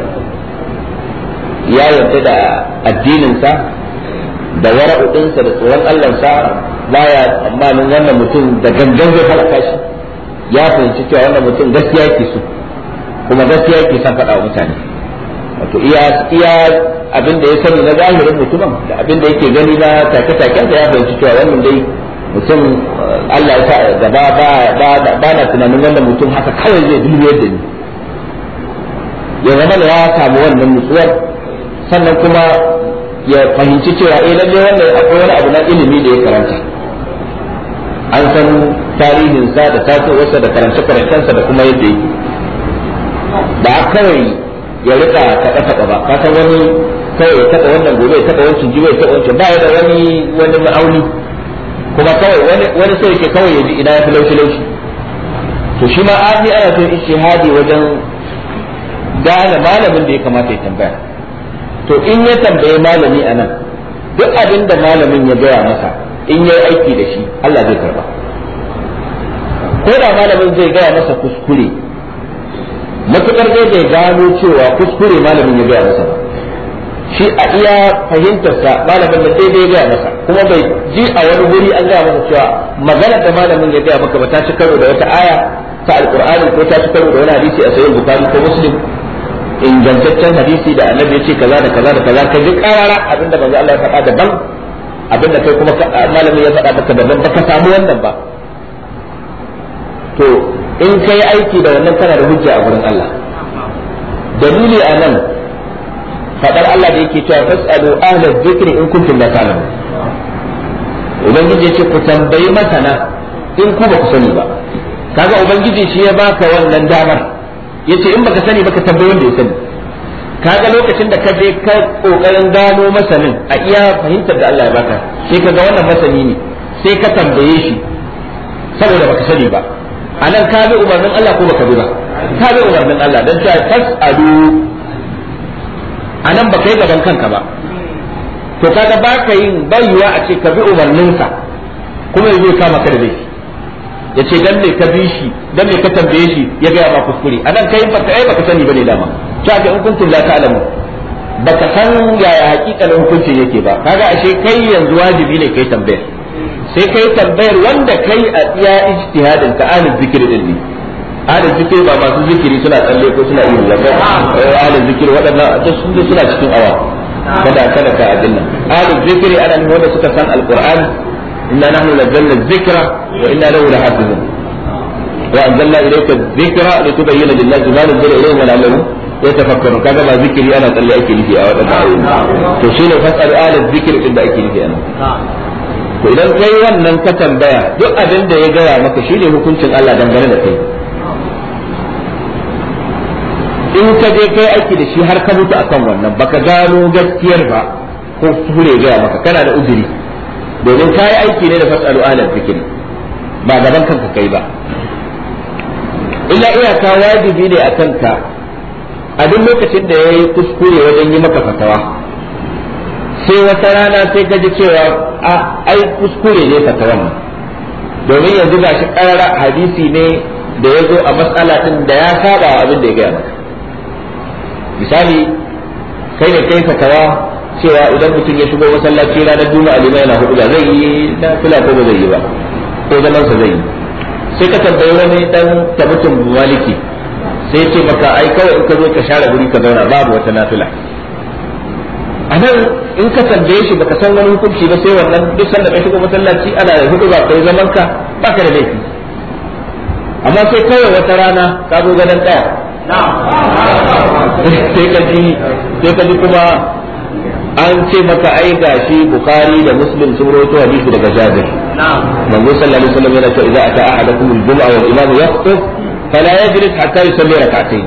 ya yarda da addinin sa da wara'udinsa da tsoron Allahnsa baya tsammanin wannan mutum da gangan zai halaka shi ya fahimci cewa wannan mutum gaskiya yake so kuma gaskiya yake son faɗa wa mutane wato iya abin da ya sani na zahirin mutumin da abin da yake gani na take-taken da ya fahimci cewa wannan dai mutum Allah ya sa gaba ba na tunanin wannan mutum haka kawai zai dulmiyar da ni ya zama da ya samu wannan nutsuwar sannan kuma ya fahimci cewa lalle wannan akwai wani abu na ilimi da ya karanta an san tarihinsa da tasowarsa da karance-karancensa da kuma yadda yake ba kawai ya rika taɓa ba ka san wani kawai ya taɓa wannan gobe ya taɓa wancan jibe ya taɓa wancan ba ya da wani ma'auni kuma kawai wani sai yake kawai ya ji ina ya fi laushi to shi ma ani ana son ishihadi wajen gane malamin da ya kamata ya tambaya to in ya tambaye malami a nan duk abin da malamin ya gaya masa in ya aiki da shi Allah zai karba ko da malamin zai gaya masa kuskure matukar zai gano cewa kuskure malamin ya gaya masa shi a iya fahimtarsa malamin da daidai ya gaya masa kuma bai ji a wani wuri an gaya masa cewa maganar da malamin ya gaya maka ba ta ci karo da wata aya ta alqur'ani ko ta ci karo da wani hadisi a sahih bukhari ko muslim ingantaccen hadisi da annabi ya ce kaza da kaza da kaza ka ji karara abinda manzo Allah ya faɗa daban abinda kai kuma malamin ya faɗa maka daban ba ka samu wannan ba to in kai aiki da wannan kana da hujja a gurin Allah dalili anan faɗar Allah da yake cewa fasalu ahla dhikri in kuntum la ta'lamun ubangiji ya ce ku tambayi masana in ku ba ku sani ba kaga ubangiji shi ya baka wannan damar yace in baka sani baka tambayi wanda ya sani kaga lokacin da ka je ka kokarin gano masanin a iya fahimtar da Allah ya baka sai kaga wannan masani ne sai ka tambaye shi saboda baka sani ba anan ka bi umarnin Allah ko baka bi ba ka bi umarnin Allah dan ta fasalu anan baka yi gaban kanka ba to kaga baka yin bayuwa a ce ka bi umarninsa kuma yazo kama ka da laifi ya ce dan me ka bi shi dan me ka tambaye shi ya ga ma kuskure anan kai baka sani bane dama cewa in kuntum la ta'lamu baka san yaya hakikanin hukuncin yake ba kaga ashe kai yanzu wajibi ne kai tambayar sai kai tambayar wanda kai a iya ijtihadin ka ahlul zikri din ne ahlul zikri ba masu zikiri suna tsalle ko suna yin lafiya ahlul zikri wadannan suna cikin awa kada ka adilla ahlul zikri ana ne wanda suka san alqur'ani inna nahnu nazzalna dhikra wa inna lahu lahafizun wa anzalna ilayka dhikra litubayyana lin-nasi ma nuzila ilayhim wa la'allahum ya tafakkaru kaga ba zikiri ana tsalle ake nufi a wadannan ayoyi to shine fasal ala zikri din da ake nufi ana to idan kai wannan ka tambaya duk abin da ya gaya maka shine hukuncin Allah dangane da kai in ka je kai aiki da shi har ka mutu akan wannan baka gano gaskiyar ba ko sure gaya maka kana da uzuri domin kai aiki ne da fasalu ala zikri ba gaban kanka kai ba illa iyaka wajibi ne a kanka a duk lokacin da ya yi kuskure wajen yi maka fatawa sai wata rana sai ka ji cewa ai kuskure ne fatawan domin yanzu ga shi ƙarara hadisi ne da ya zo a matsala ɗin da ya saba wa abin da ya gaya maka misali kai ne kai fatawa cewa idan mutum ya shigo masallaci ranar juma'a limai yana hudu zai yi na fila ko ba zai yi ba ko zaman sa zai yi sai ka tambayi wani dan tabutun maliki sai ce maka ai kawai in ka zo ka share guri ka zauna babu wata nafila anan in ka tambaye shi baka san wani hukunci ba sai wannan duk sanda ka shigo masallaci ana da hudu ba kai zaman ka baka da laifi amma sai kawai wata rana ka zo ganin daya sai ka ji kuma an ce maka ai gashi bukhari da muslim sun rawaito hadisi daga jabir manzo sallallahu alaihi wasallam yana cewa idza ata ahadakum al-jum'a wal imam yakhutub fala yajlis hatta yusalli rak'atayn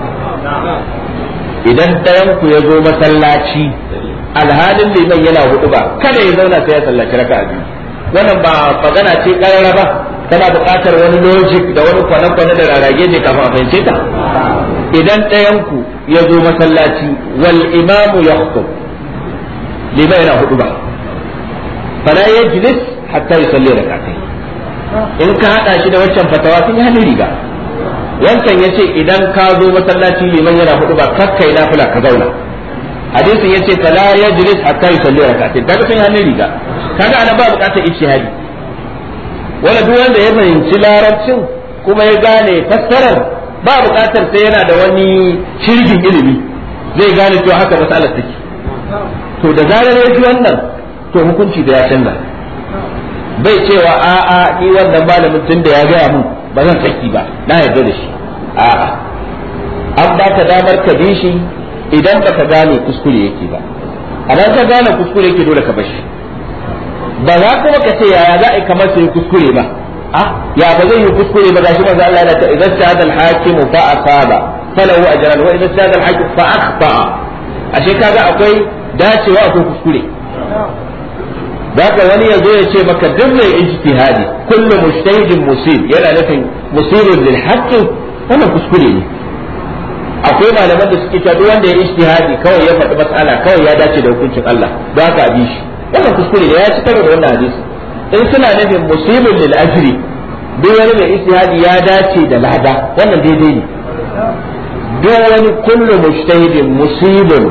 idan dayan ku ya zo masallaci alhalin liman yana hudu ba kada ya zauna sai ya sallaci raka'a biyu wannan ba magana ce karara ba kana buƙatar wani logic da wani kwana-kwana da rarage ne kafin a fahimce ta idan dayan ku ya zo masallaci wal imam yakhutub liman yana hudu ba fala yajlis hatta yusalli rak'atayn in ka hada shi da waccan fatawa sun yi hannun riga wancan yace idan ka zo masallaci liman yana hudu ba kakkai nafila ka zauna hadisin yace fala yajlis hatta yusalli rak'atayn kaga sun yi hannun riga kaga ana ba bukatar ijtihadi wala duk wanda ya fahimci larabcin kuma ya gane fassarar ba bukatar sai yana da wani shirgin ilimi zai gane cewa haka masalar take to da zarar ya ji wannan to hukunci da ya canza bai cewa a'a ni wannan malamin tun da ya gaya mun ba zan saki ba na yarda da shi a'a an ba ka damar ka bi shi idan baka gane kuskure yake ba amma ka gane kuskure yake dole ka bar shi ba za kuma ka ce yaya za a yi kamar sai kuskure ba ya ba zai yi kuskure ba gashi manzo Allah ya ce idan shahada al-hakim fa asaba falahu ajran wa idan shahada al-hakim fa akhta ashe kaga akwai dacewa akwai kuskure baka wani yazo ya ce maka duk mai ijtihadi kullu mujtahidin musib yana nufin musibun lil haqq wannan kuskure ne akwai malaman da suke cewa duk wanda ya ijtihadi kawai ya faɗi mas'ala kawai ya dace da hukuncin Allah ba ka bi shi wannan kuskure ne ya ci karo da wannan hadisi in suna nufin musibun lil ajri duk wani mai ijtihadi ya dace da lada wannan daidai ne duk wani kullu mujtahidin musibun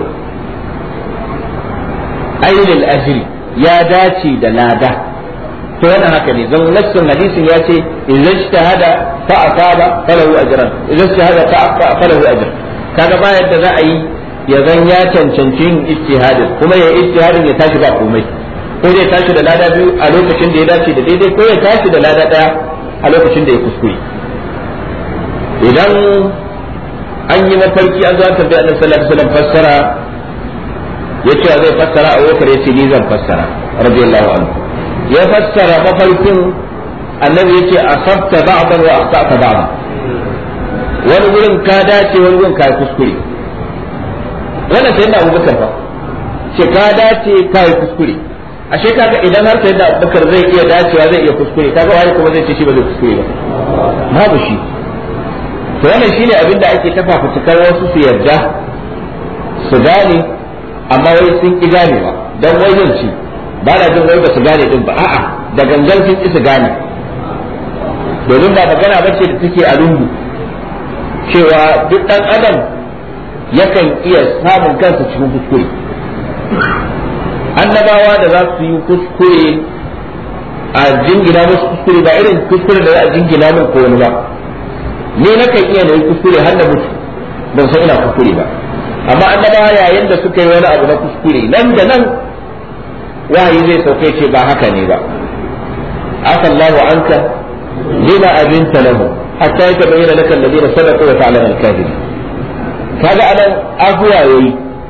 ainihin ajiri ya dace da lada to wannan haka ne zan nassin hadisin ya ce idan ijtahada fa asaba falahu ajran idan ijtahada fa akhta falahu ajr kaga ba yadda za a yi ya zan ya cancanci yin ijtihadin kuma ya ijtihadin ya tashi ba komai ko zai tashi da lada biyu a lokacin da ya dace da daidai ko ya tashi da lada daya a lokacin da ya kuskure idan an yi mafarki an zo an tambaye annabi sallallahu alaihi wasallam fassara yace zai fassara a wakar yace ni zan fassara radiyallahu anhu ya fassara mafarkin annabi yace asabta ba'dan wa akhta'ta ba'dan wani gurin ka dace wani gurin ka kuskure wannan sai da Abubakar fa ce ka dace ka yi kuskure ashe kaga idan har sai da Abubakar zai iya dacewa zai iya kuskure kaga wani kuma zai ce shi ba zai kuskure ba babu shi to wannan shine abin da ake tafafa cikar wasu su yarda su gane amma wai sun ki ganewa dan wajen ci ba na jin wai ba su gane din ba a'a da gangan sun ki su gane domin ba magana bace da take a lungu cewa duk dan adam yakan iya samun kansa cikin kuskure annabawa da za su yi kuskure a jingina musu kuskure ba irin kuskure da za a jingina min ko wani ba ni nakan iya da yi kuskure har da mutu ban san ina kuskure ba amma annabawa yayin da suka yi wani abu na kuskure nan da nan wahayi zai sauke ce ba haka ne ba aka Allahu anka lima abinta lahu hatta yatabayyana laka alladhina sadaqu wa ta'lamu al-kadhib kaga anan abuwa yayi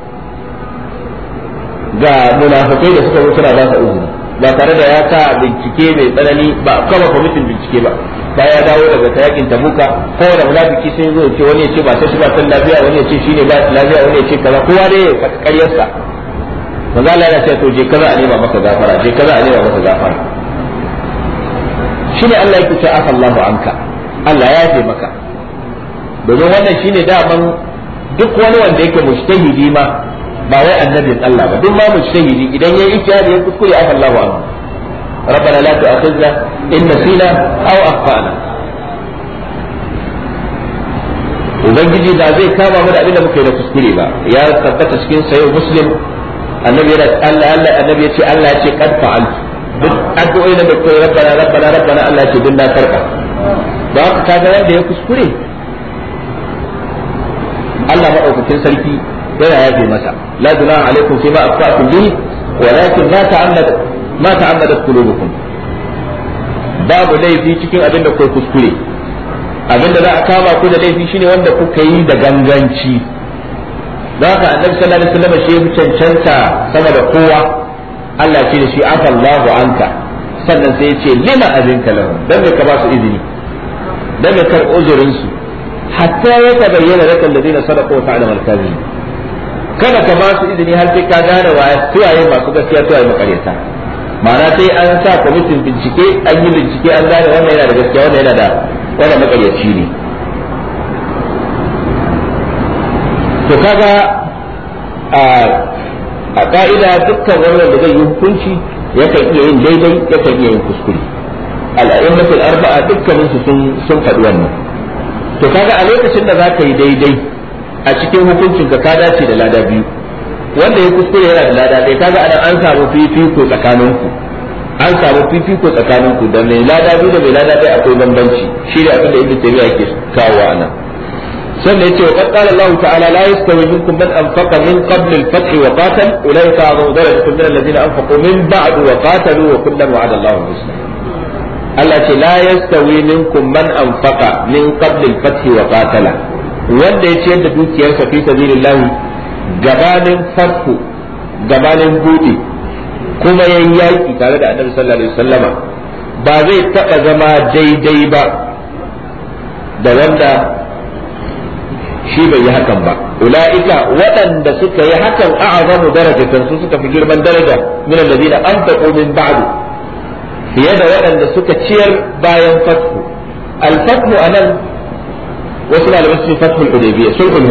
ga munafikai da suka wuce ba sa uzuri ba tare da ya sa bincike mai tsanani ba kama kwamitin bincike ba ya dawo daga tayakin tabuka ko da munafiki sai zo ce wani ya ce ba ta shi ba san lafiya wani ya ce shine ba lafiya wani ya ce kaza kowa dai ya karyarsa manzo Allah ya ce to je kaza a nema maka gafara je kaza a nema maka gafara shine Allah yake ce afa Allahu anka Allah ya yafe maka domin wannan shine daman duk wani wanda yake mujtahidi ma ba wai annabin Allah ba duk ma mujtahidi idan yayi ijtihadi ya kuskure afa Allahu anka ربنا لا تؤاخذنا إن نسينا أو أخطأنا ubangiji da zai kama mu da abin da muka yi da kuskure ba ya tabbata cikin sayo muslim annabi ya ce Allah ya ce kad fa'al duk addu'o'i da muka yi rabbana Allah ya ce duk na karba ba ka ga wanda ya kuskure Allah madaukakin sarki yana yafe masa la dunaha alaikum fima aqta'tum bihi walakin ma ta'ammadat qulubukum babu laifi cikin abin da kuka kuskure abin da za a kama ku da laifi shine wanda kuka yi da ganganci don haka annabi sallallahu alaihi wasallam shi ya cancanta sama da kowa Allah ce da shi afa Allahu anka sannan sai ya ce lima azinka lahum dan me ka ba su izini dan me kar uzurin su hatta ya tabayyana lakal ladina sadaqu wa ta'lamu al-kadhib kada ka ba su izini har sai ka gane waye masu gaskiya suwaye makaryata ma'ana sai an sa kwamitin bincike an yi bincike an gane wannan yana da gaskiya wannan yana da wannan makaryaci ne to kaga a ka'ida dukkan wannan da zai yi hukunci yakan iya yin daidai yakan iya yin kuskure al'a'immatul arba'a dukkanin su sun faɗi wannan to kaga a lokacin da za ka yi daidai a cikin hukuncin ka dace da lada biyu wanda ya kuskure yana da lada ɗaya kaga anan an samu fifiko tsakaninku da mai lada biyu da mai lada ɗaya akwai bambanci shi ne abin da ibnu taymiya yake kawo anan sannan yace wa qala Allah ta'ala la yastawi minkum man anfaqa min qabl al-fath wa qatal ulaika a'zamu darajatan min alladhina anfaqu min ba'd wa qatalu wa kullan wa'ada Allahu al-husna Allah ce la yastawi minkum man anfaqa min qabl al-fath wa qatala wanda ya ciyar da dukiyarsa fi sabilillah gabanin farko gabanin buɗe kuma yayi yaki tare da Annabi sallallahu alaihi wasallama ba zai taɓa zama daidai ba da wanda shi bai yi hakan ba ula'ika waɗanda suka yi hakan a'zamu darajatan su suka fi girman daraja min alladhina anfaqu min ba'du fiye da waɗanda suka ciyar bayan fathu al-fathu anan wasu malamai su fathul hudaybiyya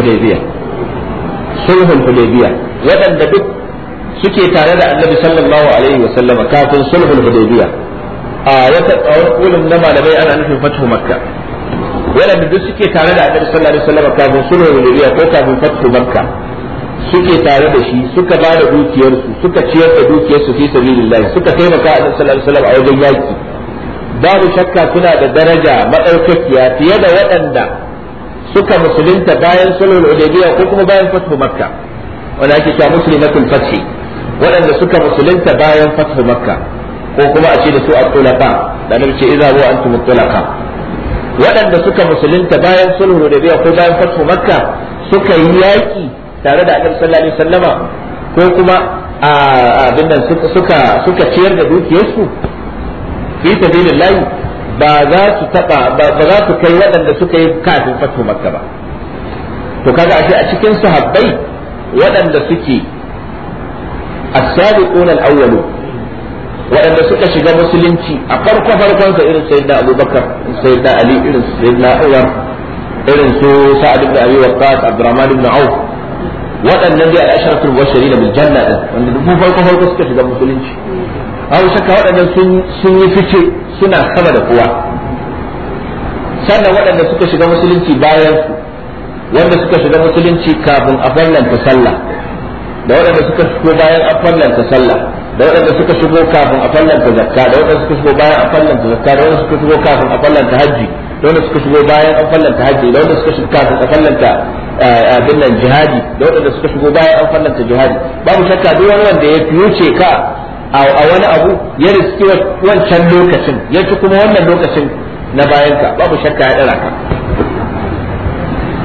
sulhul hudaybiyya waɗanda duk suke tare da annabi sallallahu alaihi wa sallama kafin sulhul hudaybiyya a wata tsawon na malamai ana nufin fathu makka waɗanda duk suke tare da annabi sallallahu alaihi wa sallama kafin sulhul hudaybiyya ko kafin fathu makka suke tare da shi suka ba da dukiyarsu suka ciyar da dukiyarsu fi sabilillah suka taimaka annabi sallallahu alaihi wa sallam a wajen yaki babu shakka suna da daraja madaukakiya fiye da waɗanda suka musulunta bayan sulhul hudaybiyya ko kuma bayan fathu makka wanda ake cewa muslimatul fathi waɗanda suka musulunta bayan fathu makka ko kuma a ce da su at-tulaqa da nabi ce idza huwa antum at-tulaqa waɗanda suka musulunta bayan sulhul hudaybiyya ko bayan fathu makka suka yi yaki tare da annabi sallallahu alaihi wasallama ko kuma abin nan suka ciyar da dukiyarsu fi sabilillah ba za su kai waɗanda suka yi kafin fatu makka ba to kaga ashe a cikin sahabbai waɗanda suke as-sabiquna al-awwalu waɗanda suka shiga musulunci a farkon sa irin sayyidina Abubakar sayyidina Ali irin sayyidina Umar irin su Sa'ad ibn Abi Waqqas Abdurrahman ibn Auf waɗannan dai al-asharatul mubashirin bil janna wanda duk farko suka shiga musulunci abu shakka waɗannan sun yi fice suna sama da kowa sannan waɗanda suka shiga musulunci bayan su wanda suka shiga musulunci kafin a fallanta sallah da waɗanda suka shigo bayan a fallanta sallah da waɗanda suka shigo kafin a fallanta zakka da waɗanda suka shigo bayan a fallanta zakka da waɗanda suka shigo kafin a fallanta hajji da waɗanda suka shigo bayan a fallanta hajji da waɗanda suka shigo kafin a fallanta abin nan jihadi da waɗanda suka shigo bayan an fallanta jihadi babu shakka duk wani wanda ya fiye ka a wani abu ya riski wancan lokacin ya ci kuma wannan lokacin na bayanka babu shakka ya ɗara ka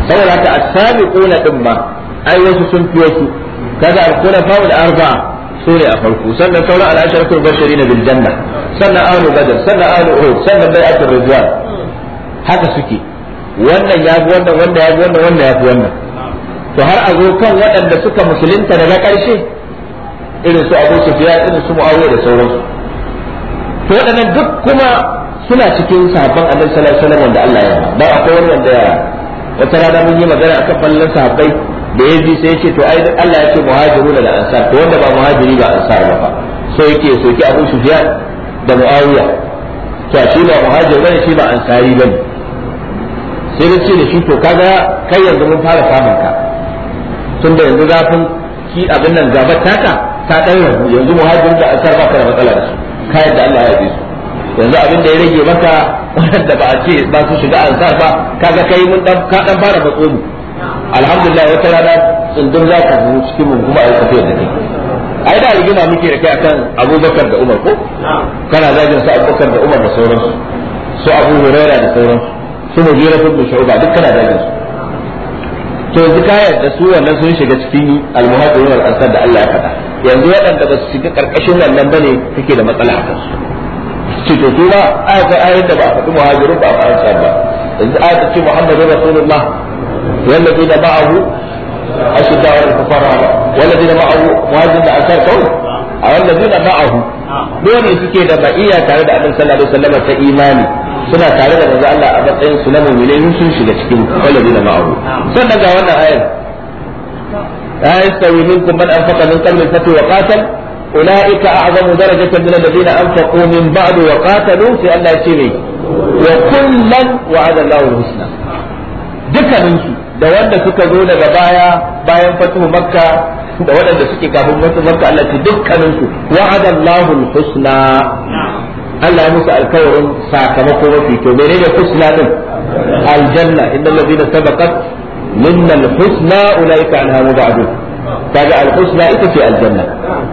saboda haka as-sabiquna din ma ai wasu sun fi wasu kaga al-khulafa al-arba'a su ne a farko sannan sauran al-asharatul bashirin bil janna sannan ahlu badr sannan ahlu uhud sannan bai'atul ridwan haka suke wannan ya fi wannan wanda ya fi wannan wanda ya fi wannan to har a zo kan waɗanda suka musulunta daga ƙarshe irin su Abu Sufyan irin su Muawiya da sauransu to waɗannan duk kuma suna cikin sahabban Annabi sallallahu alaihi wasallam wanda Allah ya ba akwai wani wanda wata rana mun yi magana akan fallan sahabbai da ya bi sai ya ce to ai Allah ya ce muhajirun da ansar to wanda ba muhajiri ba ansar ba so yake soki Abu Sufyan da Muawiya to shi ba muhajiri bane shi ba ansari bane sai da ce da shi to kaga kai yanzu mun fara samun ka tunda yanzu zafin ki abin nan gabar taka ta dan rabu yanzu muhajirin da ansar ba ka da matsala da su kayan da Allah ya yi su yanzu abin da ya rage maka wanda ba a ce ba su shiga ansar ba kaga kai mun dan ka dan fara matso mu alhamdulillah wata rana tsundun za ka zo cikin mun kuma ai tafiya da kai ai da rigima muke da kai akan Abubakar da Umar ko kana zagin su Abubakar da Umar da sauransu su Abu Hurairah da sauransu su Mughira ibn Shu'ba duk kana zagin su to yanzu ka yarda su wannan sun shiga cikin al-muhajirun wal ansar da Allah ya faɗa yanzu waɗanda ba su shiga karkashin wannan bane kake da matsala a kansu ce to kuma ayat da ba a faɗi muhajirun ba a ansar ba yanzu ayat ce Muhammadur Rasulullah والذين معه أشداء على الكفار والذين معه مهاجرون أنصار قوم والذين معه دون suke da ba'iya tare da Annabi sallallahu alaihi wasallam ta imani suna tare da manzo Allah a matsayin su na mu'minai sun shiga cikin walladina ma'ahu sannan ga wannan ayar la yastawi minkum man anfaqa min qabli al-fath wa qatal ulaika a'zamu darajatan min alladhina anfaqu min ba'd wa qatalu sai Allah ya ce ne wa kullan wa'ada Allahu al-husna dukkaninsu da wanda suka zo daga bayan fatuhu makka da waɗanda suke kafin fatuhu makka Allah ce dukkaninsu wa'adallahu al-husna Allah ya musu alkawarin sakamako mafi to menene husna din aljanna innal ladina sabaqat minna al-husna ulaika anha mubadun kaga al-husna ita ce aljanna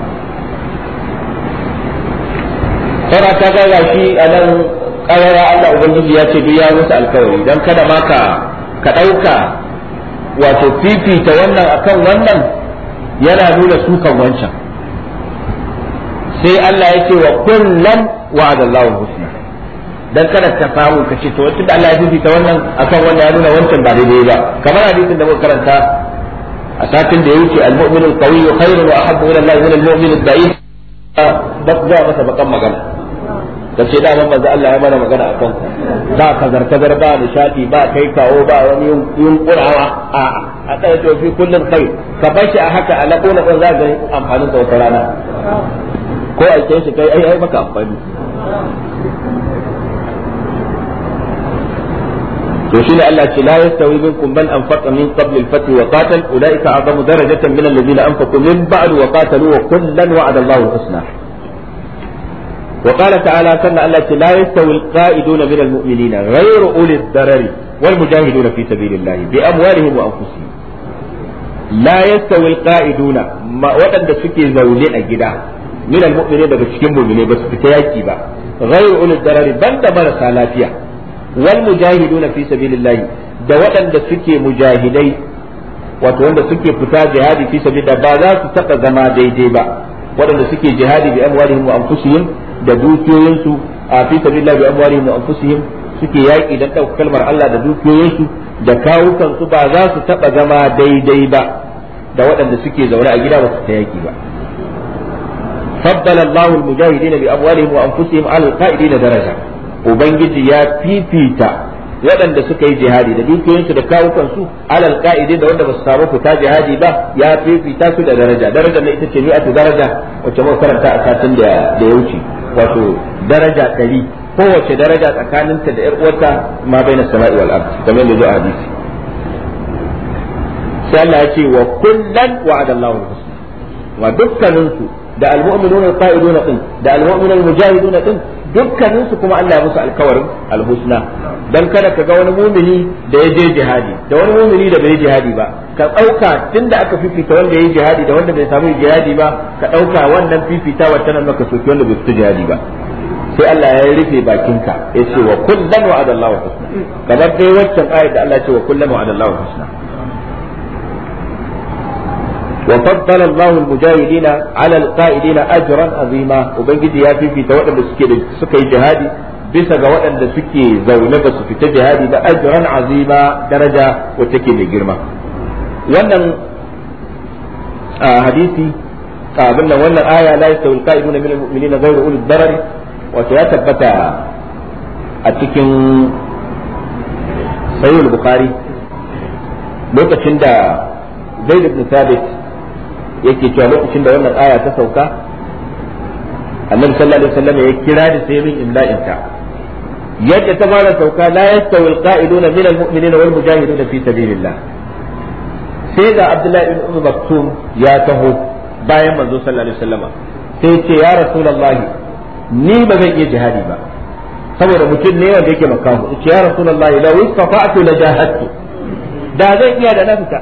tara kaga gashi anan karara Allah ubangiji ya ce duk ya musu alkawari dan kada ma ka ɗauka wato fifita wannan akan wannan yana nuna sukan wancan sai Allah ya ce wa kullan wa'ada Allahu husna dan kada ka samu ka ce to wacce da Allah ya fifita wannan akan wannan ya nuna wancan ba daidai ba kamar hadisin da muka karanta a satin da ya wuce al-mu'minu al-qawiyyu khairun wa ahabbu ila Allah min al-mu'min ad-da'if ba za masa bakan magana da ce da manzo Allah ya mana magana akan ba kazar ba nishadi ba kai kawo ba wani yunkurawa a tsaya to fi kullun kai ka bashi a haka alaqona kan za ga amfanin sa wata rana ko aike shi kai ai maka amfani to shine Allah ce la yastawi minkum man anfaqa min qabl al-fath wa qatal ulaika a'zamu darajatan min alladhina anfaqu min ba'd wa qatalu wa kullan wa'ada Allahu al-husna وقال تعالى كان التي لا يستوي القائدون من المؤمنين غير أولي الضرر والمجاهدون في سبيل الله بأموالهم وأنفسهم لا يستوي القائدون ما وطن سكي زولين أجدا من المؤمنين بسكين مؤمنين بس فتياكي با غير أولي الضرر بند مرسى لافيا والمجاهدون في سبيل الله da waɗanda suke mujahidai wato wanda suke fita jihadi fi sabilillah ba za su taɓa zama daidai ba waɗanda suke jihadi bi amwalihim wa anfusihim da dukiyoyinsu a fi sabilillah bi amwalihim wa anfusihim suke yaki dan ɗauka kalmar Allah da dukiyoyinsu da kawukan su ba za su taɓa zama daidai ba da waɗanda suke zaune a gida ba su ta yaki ba faddala Allahu al-mujahidin bi amwalihim wa anfusihim ala al-qa'idin daraja ubangiji ya fifita waɗanda suka yi jihadi da dukiyoyinsu da kawukan su ala al-qa'idin da wanda ba su samu fita jihadi ba ya fifita su da daraja darajar ne ita ce mi'atu daraja wacce muka karanta a satin da ya wuce wato daraja 100 kowace daraja tsakaninta da 'yar uwarta ma baina sama'i wal ard kamar da zuwa hadisi sai Allah ya ce wa kullan wa'ada Allahu al-husna wa dukkaninsu da al-mu'minuna al-qa'iduna din da al-mu'minuna al-mujahiduna din dukkaninsu kuma Allah ya musu alkawarin al-husna dan kada ka ga wani mumini da ya je jihadi da wani mumini da bai yi jihadi ba ka dauka tunda aka fifita wanda ya yi jihadi da wanda bai samu jihadi ba ka dauka wannan fifita wata nan maka soki wanda bai fita jihadi ba sai Allah ya rufe bakinka ya ce wa kullan wa'ada Allahu husna, kamar dai waccan ayat da Allah ya ce wa kullan wa'ada Allahu husna. wa faddala Allahu al-mujahidina 'ala al-qa'idina ajran 'azima, ubangiji ya fifita waɗanda suka yi jihadi bisa ga waɗanda suke zaune ba su fita jihadi da ajran 'azima, daraja wacce ke mai girma. wannan hadisi abin nan wannan aya la yastawi al-qa'iduna min al-mu'minina ghayru ulil darar, wato ya tabbata a cikin sahih al-bukhari lokacin da Zaid ibn Thabit yake cewa lokacin da wannan aya ta sauka Annabi sallallahu alaihi wasallam ya kira da sai min imla'inta yadda ta fara sauka la yastawi al-qa'iduna min al-mu'minina wal mujahiduna fi sabilillah, sai ga Abdullahi ibn Umm Maktum ya taho bayan manzo sallallahu alaihi wasallam sai ce ya rasulullahi ni ba zan iya jihadi ba saboda mutum ne wanda yake makahu. ce ya rasulullahi law istafa'tu la jahadtu, da zan iya da na fita.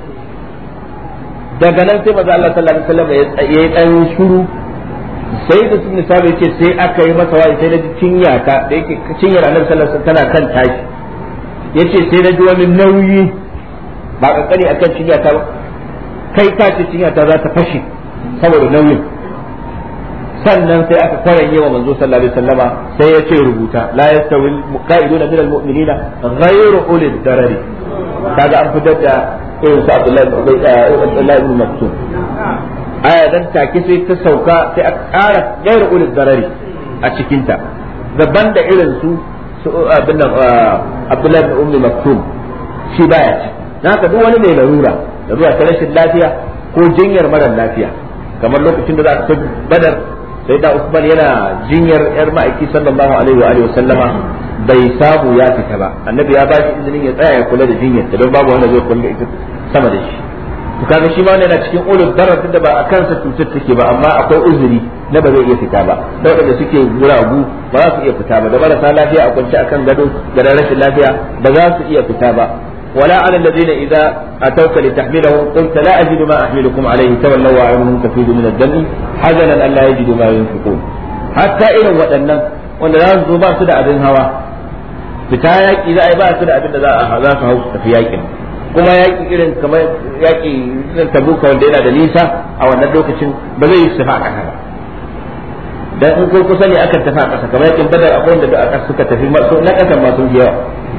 daga nan sai manzo Allah sallallahu alaihi wasallam ya yi dan shuru, sai da sun misali yace sai aka yi masa wa'azi sai na ji cinya ta da yake cinyar Annabi sallallahu alaihi wasallam tana kan tashi, yace sai na ji wani nauyi ba kankani akan cinya ta ba, kai ka ce cinya ta za ta fashe saboda nauyin. sannan sai aka kwaranye wa manzo sallallahu alaihi wasallama sai ya ce rubuta la yastawi qa'iduna min almu'minina ghayru ulil darari, kaga an fitar da irin sa Abdullahi ibn Maktum. aya dan take sai ta sauka sai aka ƙara ghayru ulil darari a cikin ta, daban da irin su abin nan Abdullahi ibn Maktum shi baya ci. haka duk wani mai larura ta rashin lafiya ko jinyar mara lafiya, kamar lokacin da za a tafi Badar sai da Usman yana jinyar yar ma'aiki sallallahu alaihi wa alihi sallama bai samu ya fita ba, annabi ya ba shi izinin ya tsaya ya kula da jinyar ta don babu wanda zai kula ita sama da shi. to kaga shi ma yana cikin ulul darar da ba a kansa cutar take ba, amma akwai uzuri na ba zai iya fita ba. da wanda suke guragu ba za su iya fita ba, da marasa lafiya a kwance akan gado da rashin lafiya ba za su iya fita ba. ولا على الذين إذا أتوك لتحملهم قلت لا أجد ما أحملكم عليه تولوا وأعينهم تفيض من الدم حزنا أن لا يجدوا ما ينفقون. حتى إلى وأن لا ينظر سدى أبن هوا فتايك إذا أبا سدى أبن ذا فهو في ياكم kuma yaki irin kamar yaki irin tabuka wanda yana da nisa a wannan lokacin ba zai yi sifa a kasa ba, dan in ko kusa ne akan tafi a kasa kamar yakin Badar akwai wanda aka suka tafi na kasan masu yawa,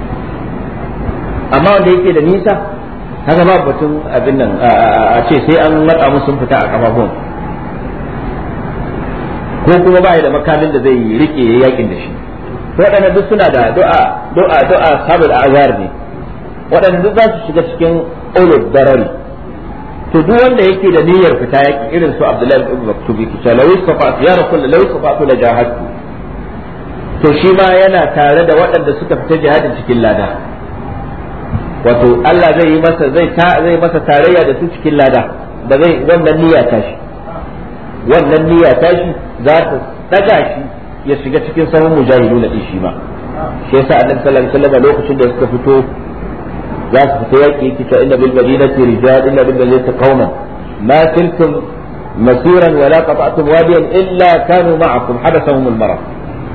amma wanda yake da nisa haka ba batun abin nan a ce sai an matsa musu sun fita a kafafun, ko kuma ba da makamin da zai rike yakin da shi. waɗannan duk suna da du'a saboda azar ne, waɗanda duk za su shiga cikin ulul darari. to duk wanda yake da niyyar fita yaki irin su Abdullahi ibn Maktum yake cewa law istafa'tu ya rasul law istafa'tu la jahadtu, to shi ma yana tare da waɗanda suka fita jihadin cikin lada, wato Allah zai yi masa zai masa tarayya da su cikin lada da zai wannan niyya tashi za ta daga shi ya shiga cikin sahun mujahiduna din shi ma. shi yasa Annabi sallallahu alaihi wasallam lokacin da suka fito za su fita yaki yake cewa inna bil madinati rijal inna bil madinati qauman ma tilkum masiran wala qata'tum wadiyan illa kanu ma'akum hadasahum al marad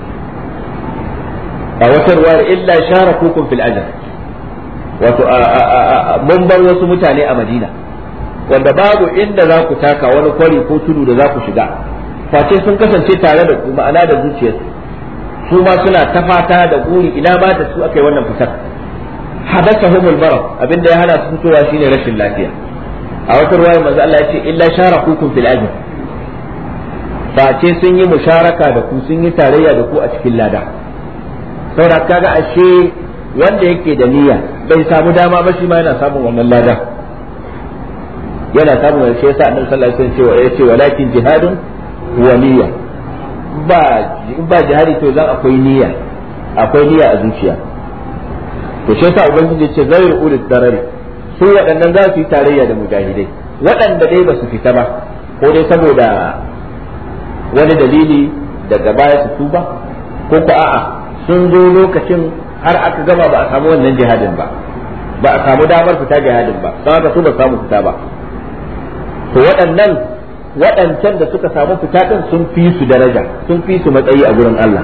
aw tarwar illa sharakukum fil ajr. wato mun bar wasu mutane a Madina wanda babu inda za ku taka wani kwari ko tudu da za ku shiga face sun kasance tare da ku, ma'ana da zuciyarsu su ma suna ta fata da guri ina ba da su akai wannan fitar. hadasahumul marad, abinda ya hana su fitowa shine rashin lafiya. a wata ruwaya manzo Allah ya ce illa sharakukum fil ajr, face sun yi musharaka da ku, sun yi tarayya da ku a cikin lada. saboda kaga ashe wanda yake da niyya bai samu dama ba shi ma yana samun wannan lada, yana samun wani. shi yasa Annabi sallallahu alaihi wasallam ya ce walakin jihadun wa niyya, ba jihadi to zan akwai niyya a zuciya. to shi yasa ubangiji ya ce ghayru ulil darari, su waɗannan za su yi tarayya da mujahidai, waɗanda dai ba su fita ba ko dai saboda wani dalili daga baya su tuba, ko ko a'a sun zo lokacin har aka gama ba a samu wannan jihadin ba a samu damar fita jihadin ba, don haka su ba samu fita ba. to waɗannan waɗancan da suka samu fita din sun fi su daraja sun fi su matsayi a gurin Allah.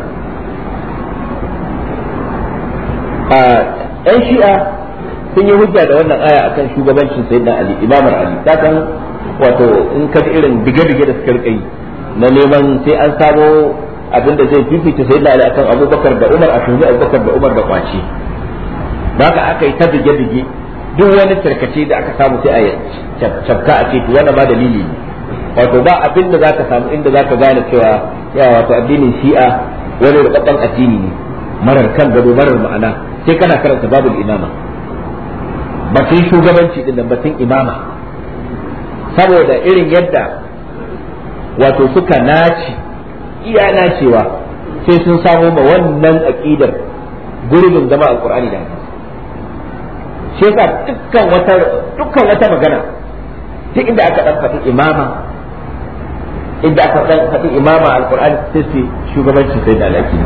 ‘Yan shi'a sun yi hujja da wannan aya akan shugabancin sayyidina Ali, imamar Ali, kakan wato in ka irin bige-bige da suka rika yi na neman sai an samo abin da zai fifita sayyidina Ali akan Abubakar da Umar, a shugaban Abubakar da Umar da kwaci. Da haka aka yi ta bige-bige, duk wani tarkace da aka samu sai a cafka a ce wannan ma dalili ne. Wato ba abin da zaka samu inda zaka gane cewa ya wato addinin shi'a wani rubabban addini ne marar kan gado marar ma'ana, sai kana karanta babul imama, batun shugabanci din nan, batun imama, saboda irin yadda wato suka naci iya nacewa sai sun samu ma wannan aqidar gurbin zama alqur'ani da hadisi. Shi yasa dukkan wata magana duk inda aka dan faɗi imama, inda aka dan faɗi imama alqur'ani sai su shugabanci sai da alaki.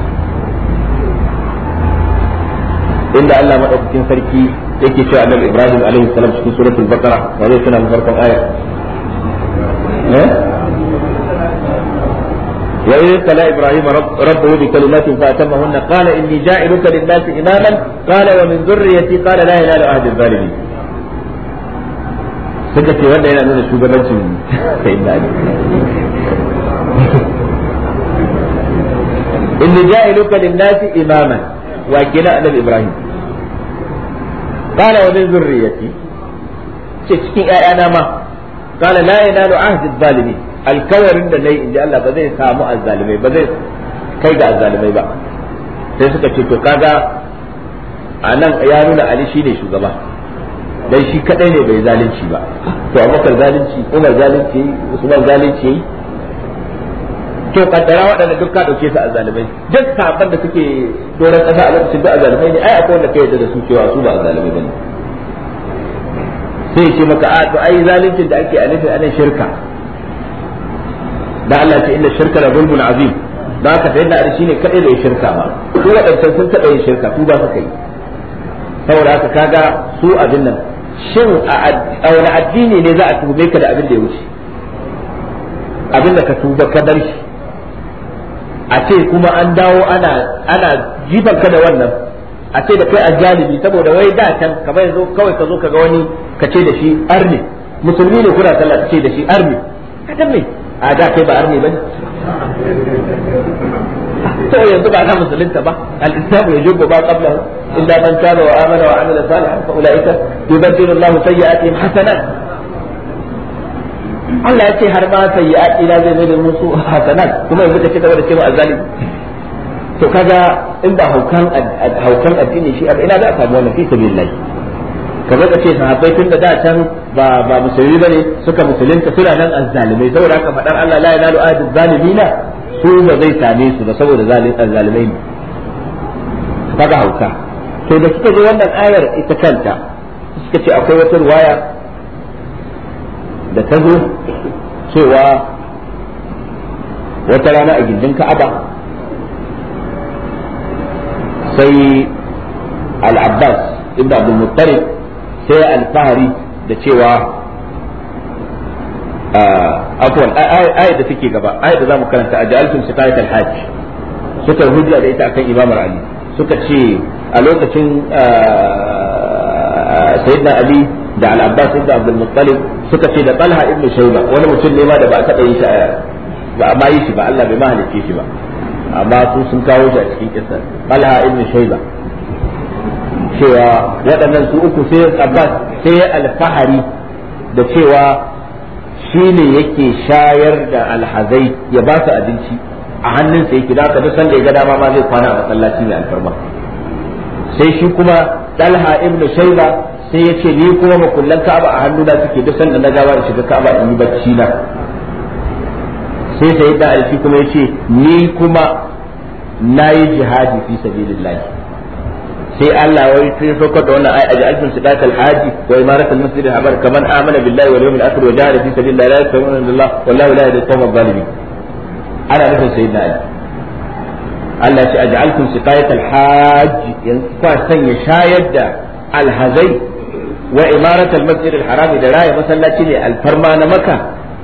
Inda Allah madaukakin sarki yake cewa Annabi Ibrahim alaihi salam cikin suratul Baqara, wa zai tuna farkon aya وإذ ابتلى إبراهيم ربه بكلمات فأتمهن قال إني جاعلك للناس إماما قال ومن ذريتي قال لا ينال عهد الظالمين. suka ce wanda yana nuna shugabancin sayyidina Ali. inni ja'iluka lin-nasi imaman wa kina annabi Ibrahim qala wa min zurriyyati, ce cikin ƴaƴana ma qala la yanalu ahdi adh-dhalimin, alkawarin da nayi inji Allah ba zai samu azzalimai, ba zai kai ga azzalimai ba. sai suka ce to kaga anan ya nuna Ali shine shugaba dan shi kadai ne bai zalunci ba. to Abubakar zalunci, Umar zalunci, Usman zalunci, to kaddara waɗanda duk ka dauke su azzalimai, duk sahabban da suke doron ƙasa a lokacin da azzalimai ne, ai akwai wanda kai yadda da su cewa su ba azzalimai bane. sai ce maka a to ai zaluncin da ake a nufin anan shirka, da Allah ce inna shirka la zulmun azim, da haka sai da shine kadai da shirka ba, su waɗancan sun taɓa yin shirka, su ba su kai. saboda haka kaga su abin nan, shin a wani addini ne za a tuhume ka da abin da ya wuce, abin da ka tuba ka bar shi, a ce kuma an dawo ana jifan ka da wannan, a ce da kai azzalimi saboda wai da can kamar yanzu kawai ka zo ka ga wani ka ce da shi arni, musulmi ne kuna sallah ka ce da shi arni, ka dan me a da kai ba arni bane. to yanzu ba na musulunta ba, al-islamu yajibu ba qabla illa man taba wa amana wa amila salihan fa ulaika yubaddilu Allahu sayyi'atihim hasanat. Allah ya ce har ma sayyi'at ila zai mai da musu hasanat, kuma yanzu kace da cewa azzalimi. to kaga in ba haukan addini shi ina za a samu wannan fi sabilillah. kaza ka ce sahabbai tun da da can ba musulmi bane suka musulunta suna nan azzalimai, saboda haka fadar Allah la yanalu ahadu zalimina su ba zai same su ba saboda zalimai ne, kaga hauka. to da suka je wannan ayar ita kanta suka ce akwai wata riwaya da ta zo cewa wata rana a gindin Ka'aba sai al-Abbas ibn Abdul Muttalib sai alfahari da cewa afwan ayat da take gaba, ayat da zamu karanta ajaltum siqayat al-hajj, suka hujja da ita akan Imam Ali. suka ce a lokacin sayyidina Ali da al-Abbas ibn Abdul Muttalib suka ce da Talha ibn Shayba, wani mutum ne ma da ba a taɓa yi shi ba a ma yi shi ba, Allah bai ma halicce shi ba, amma su sun kawo shi a cikin kissa Talha ibn Shayba, cewa waɗannan su uku sai Abbas sai ya alfahari da cewa shi ne yake shayar da alhazai ya ba su abinci a hannunsa yake, da haka duk sanda ya ga dama ma zai kwana a masallaci mai alfarma. sai shi kuma Talha ibn Shayba sai ya ce ni kuma makullan Ka'aba a hannuna suke, duk sanda na gaba in shiga Ka'aba in yi bacci na. sai da Ali kuma ya ce ni kuma nayi jihadi fi sabilillah. sai Allah ya yi saukar da wannan ayat aj'altum siqat al-hajj wa imarat al-masjid al-haram kaman amana billahi wal yawmil akhir wa jahada fi sabilillah la yasma'una billah wallahu la yahdi al-qawm adh-dhalimin. ana nufin sayyidina Ali. Allah ya ce aj'altum siqat al-hajj, yanzu kwa sanya shayar da alhazai wa imarat al-masjid al-haram da raya masallaci ne alfarma na Makka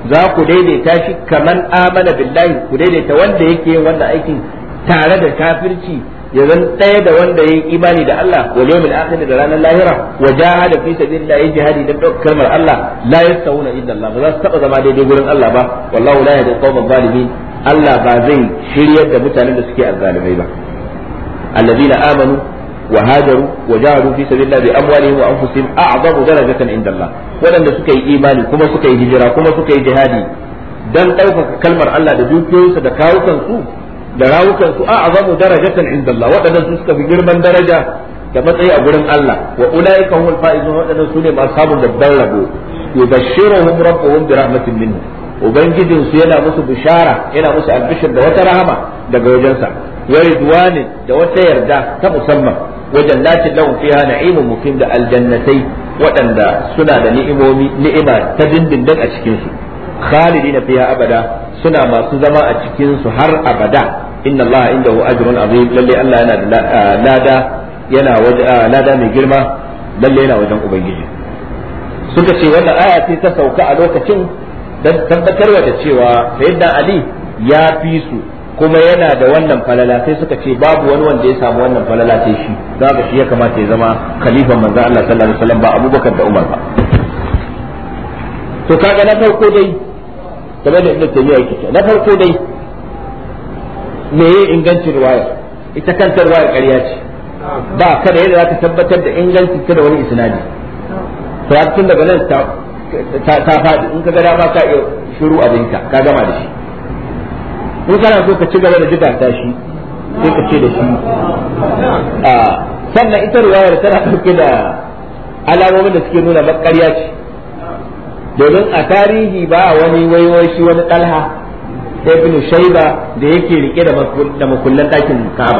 za ku daidaita shi kaman amana billahi, ku daidaita wanda yake yin wannan aikin tare da kafirci ya zan ɗaya da wanda ya yi imani da Allah wal yawmil akhir da ranar lahira wa jahada fi sabilillah ya jihadi dan ɗaukar kalmar Allah la yastawuna illa Allah, ba za su taɓa zama daidai gurin Allah ba. wallahu la yahdi qawman zalimin, Allah ba zai shiryar da mutanen da suke azzalimai ba. alladhina amanu wa hajaru wa jahadu fi sabilillah bi amwalihim wa anfusihim a'zamu darajatan inda Allah, wadanda suka yi imani kuma suka yi hijira kuma suka yi jihadi dan ɗaukaka kalmar Allah da dukiyoyinsu da kawukansu da rawukansu a'zamu darajatan inda Allah, wadannan su suka fi girman daraja da matsayi a gurin Allah. wa ulaika humul faizun, wadannan su ne masu samun babban rabo. yubashshiruhum rabbuhum bi rahmatin minhu, ubangijin su yana musu bishara, yana musu albishir da wata rahama daga wajensa. wa ridwanin da wata yarda ta musamman. wajen lati lahum fiha na'imun mukim, da aljannatai waɗanda suna da ni'ima ta dindindin a cikin su. khalidina fiha abada, suna masu zama a cikin su har abada. inna allaha indahu ajrun azim, lalle Allah yana da lada, lada mai girma, lalle yana wajen ubangiji. suka ce wannan aya ce ta sauka a lokacin dan tabbatarwa da cewa sayyidina Ali ya fi su kuma yana da wannan falala, sai suka ce babu wani wanda ya samu wannan falala sai shi, za ga shi ya kamata ya zama khalifan manzo Allah sallallahu alaihi wasallam ba Abubakar da Umar ba. to kaga na farko dai kamar da Ibn Taymiyyah yake, na farko dai me ya ingancin riwaya, ita kanta riwaya ƙarya ce, ba kada yadda za ka tabbatar da ingancin ta da wani isnadi. to tun daga nan ta faɗi, in ka ga dama ka iya shiru abinka ka gama da shi. in kana so ka ci gaba da jigata shi sai ka ce da shi sannan ita riwayar tana ɗauke da alamomin da suke nuna makarya ce, domin a tarihi ba wani waiwai shi wani Talha ibn Shayba da yake rike da makullan ɗakin Ka'aba.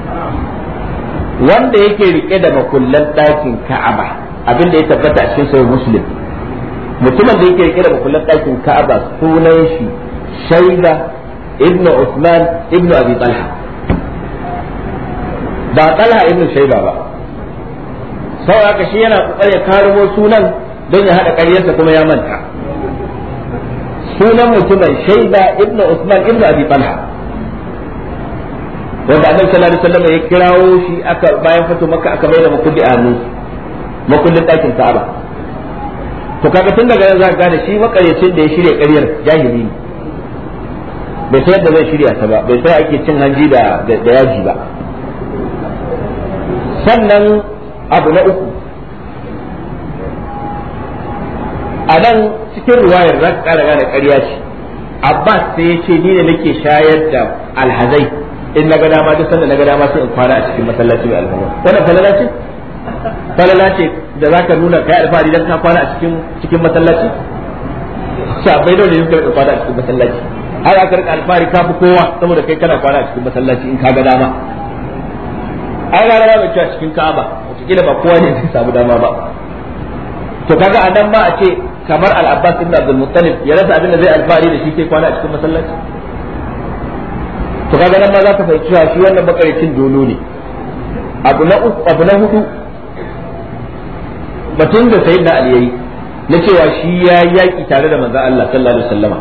wanda yake rike da makullan ɗakin Ka'aba, abin da ya tabbata a cikin sahih Muslim, mutumin da yake rike da makullan ɗakin Ka'aba sunan shi Shayba ibn Uthman ibn Abi Talha, ba Talha ibn Shayba ba. sau haka shi yana kokari ya karumo sunan don ya hada ƙaryarsa kuma ya manta. sunan mutumin Shayba ibn Uthman ibn Abi Talha, wanda Annabi sallallahu alaihi wasallam ya kirawo shi aka bayan fito Makka aka mai da makulli a hannu, makullin ɗakin Ka'aba. to kaga tun daga nan za ka gane shi makaryacin da ya shirya ƙaryar jahili ne, bai san yadda zai shirya ta ba, bai san ake cin hanji da yaji ba. sannan abu na uku, a nan cikin ruwayar za ka ƙara gane ƙarya ce. Abbas sai ya ce ni ne nake shayar da alhazai, in na ga dama duk sanda na ga dama sai in kwana a cikin masallaci mai alfarma. wannan falala ce? falala ce da za ka nuna kai alfahari dan ka kwana a cikin masallaci? sabai dole ne ka kwana a cikin masallaci, har aka rika alfahari ka fi kowa saboda kai kana kwana a cikin masallaci in ka ga dama. ai ga dama mai cewa cikin Ka'aba, wataƙila ba kowa ne zai samu dama ba. to kaga a nan ma a ce kamar al-Abbas ibn Abdul Muttalib ya rasa abin da zai alfahari da shi kai kwana a cikin masallaci. to kaga nan ma za ka fahimci cewa shi wannan makaricin dolo ne. abu na hudu, batun da sayyidina Ali yayi na cewa shi ya yaki tare da manzon Allah sallallahu alaihi wasallama,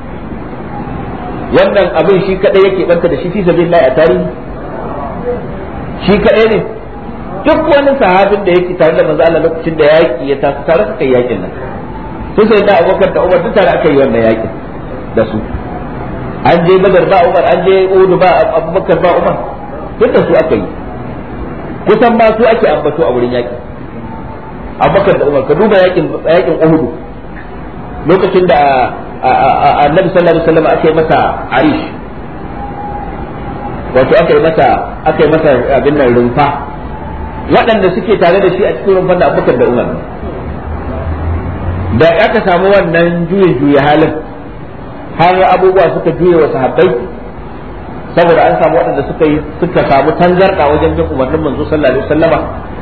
wannan abin shi kadai yake banta da shi fi sabilillah a tarihi, shi kadai ne. duk wani sahabin da yake tare da manzo Allah lokacin da yaki ya taso tare suka yi yakin nan, sun sai da Abubakar da Umar duk tare aka yi wannan yakin da su. an je Badar ba Umar, an je Uhud ba Abubakar ba Umar, duk da su aka yi. kusan ba su ake ambato a wurin yaki Abubakar da Umar. ka duba yakin Uhud lokacin da Annabi sallallahu alaihi wasallam aka yi masa arish, wato aka yi masa abin nan rumfa, waɗanda suke tare da shi a cikin rumfan da Abubakar da Umar. da aka samu wannan juye halin, har abubuwa suka juye wa sahabbai, saboda an samu waɗanda suka samu tangarɗa wajen bin umarnin manzo sallallahu alaihi wasallama.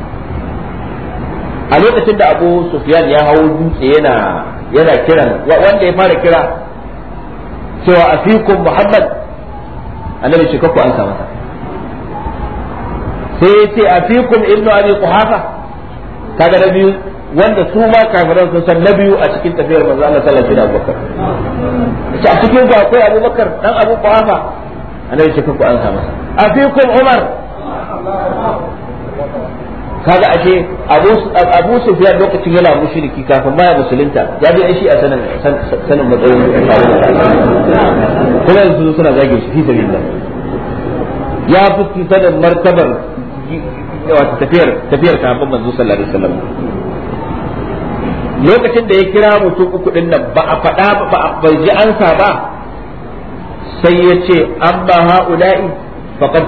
a lokacin da Abu Sufyan ya hawo dutse yana kiran wanda ya fara kira cewa afikum Muhammad, annabi shi kakku an samu sai ya ce afikum ibnu abi quhafa, kaga da biyu wanda su ma kafiran sun san na biyu a cikin tafiyar manzo Allah sallallahu alaihi wasallam a cikin ku akwai Abubakar dan Abu Quhafa annabi ce ku an sa masa afikum Umar kaga ashe Abu Sufyan lokacin yana mushriki kafin ma ya musulunta ya bi shi a sanin matsayin kuma yanzu suna zage shi fi sabilillah ya fi sanin martabar wato tafiyar sahabban manzo sallallahu alaihi wasallam lokacin da ya kira mutum uku din nan ba a faɗa ba bai ji ansa ba sai ya ce amma ha'ula'i faqad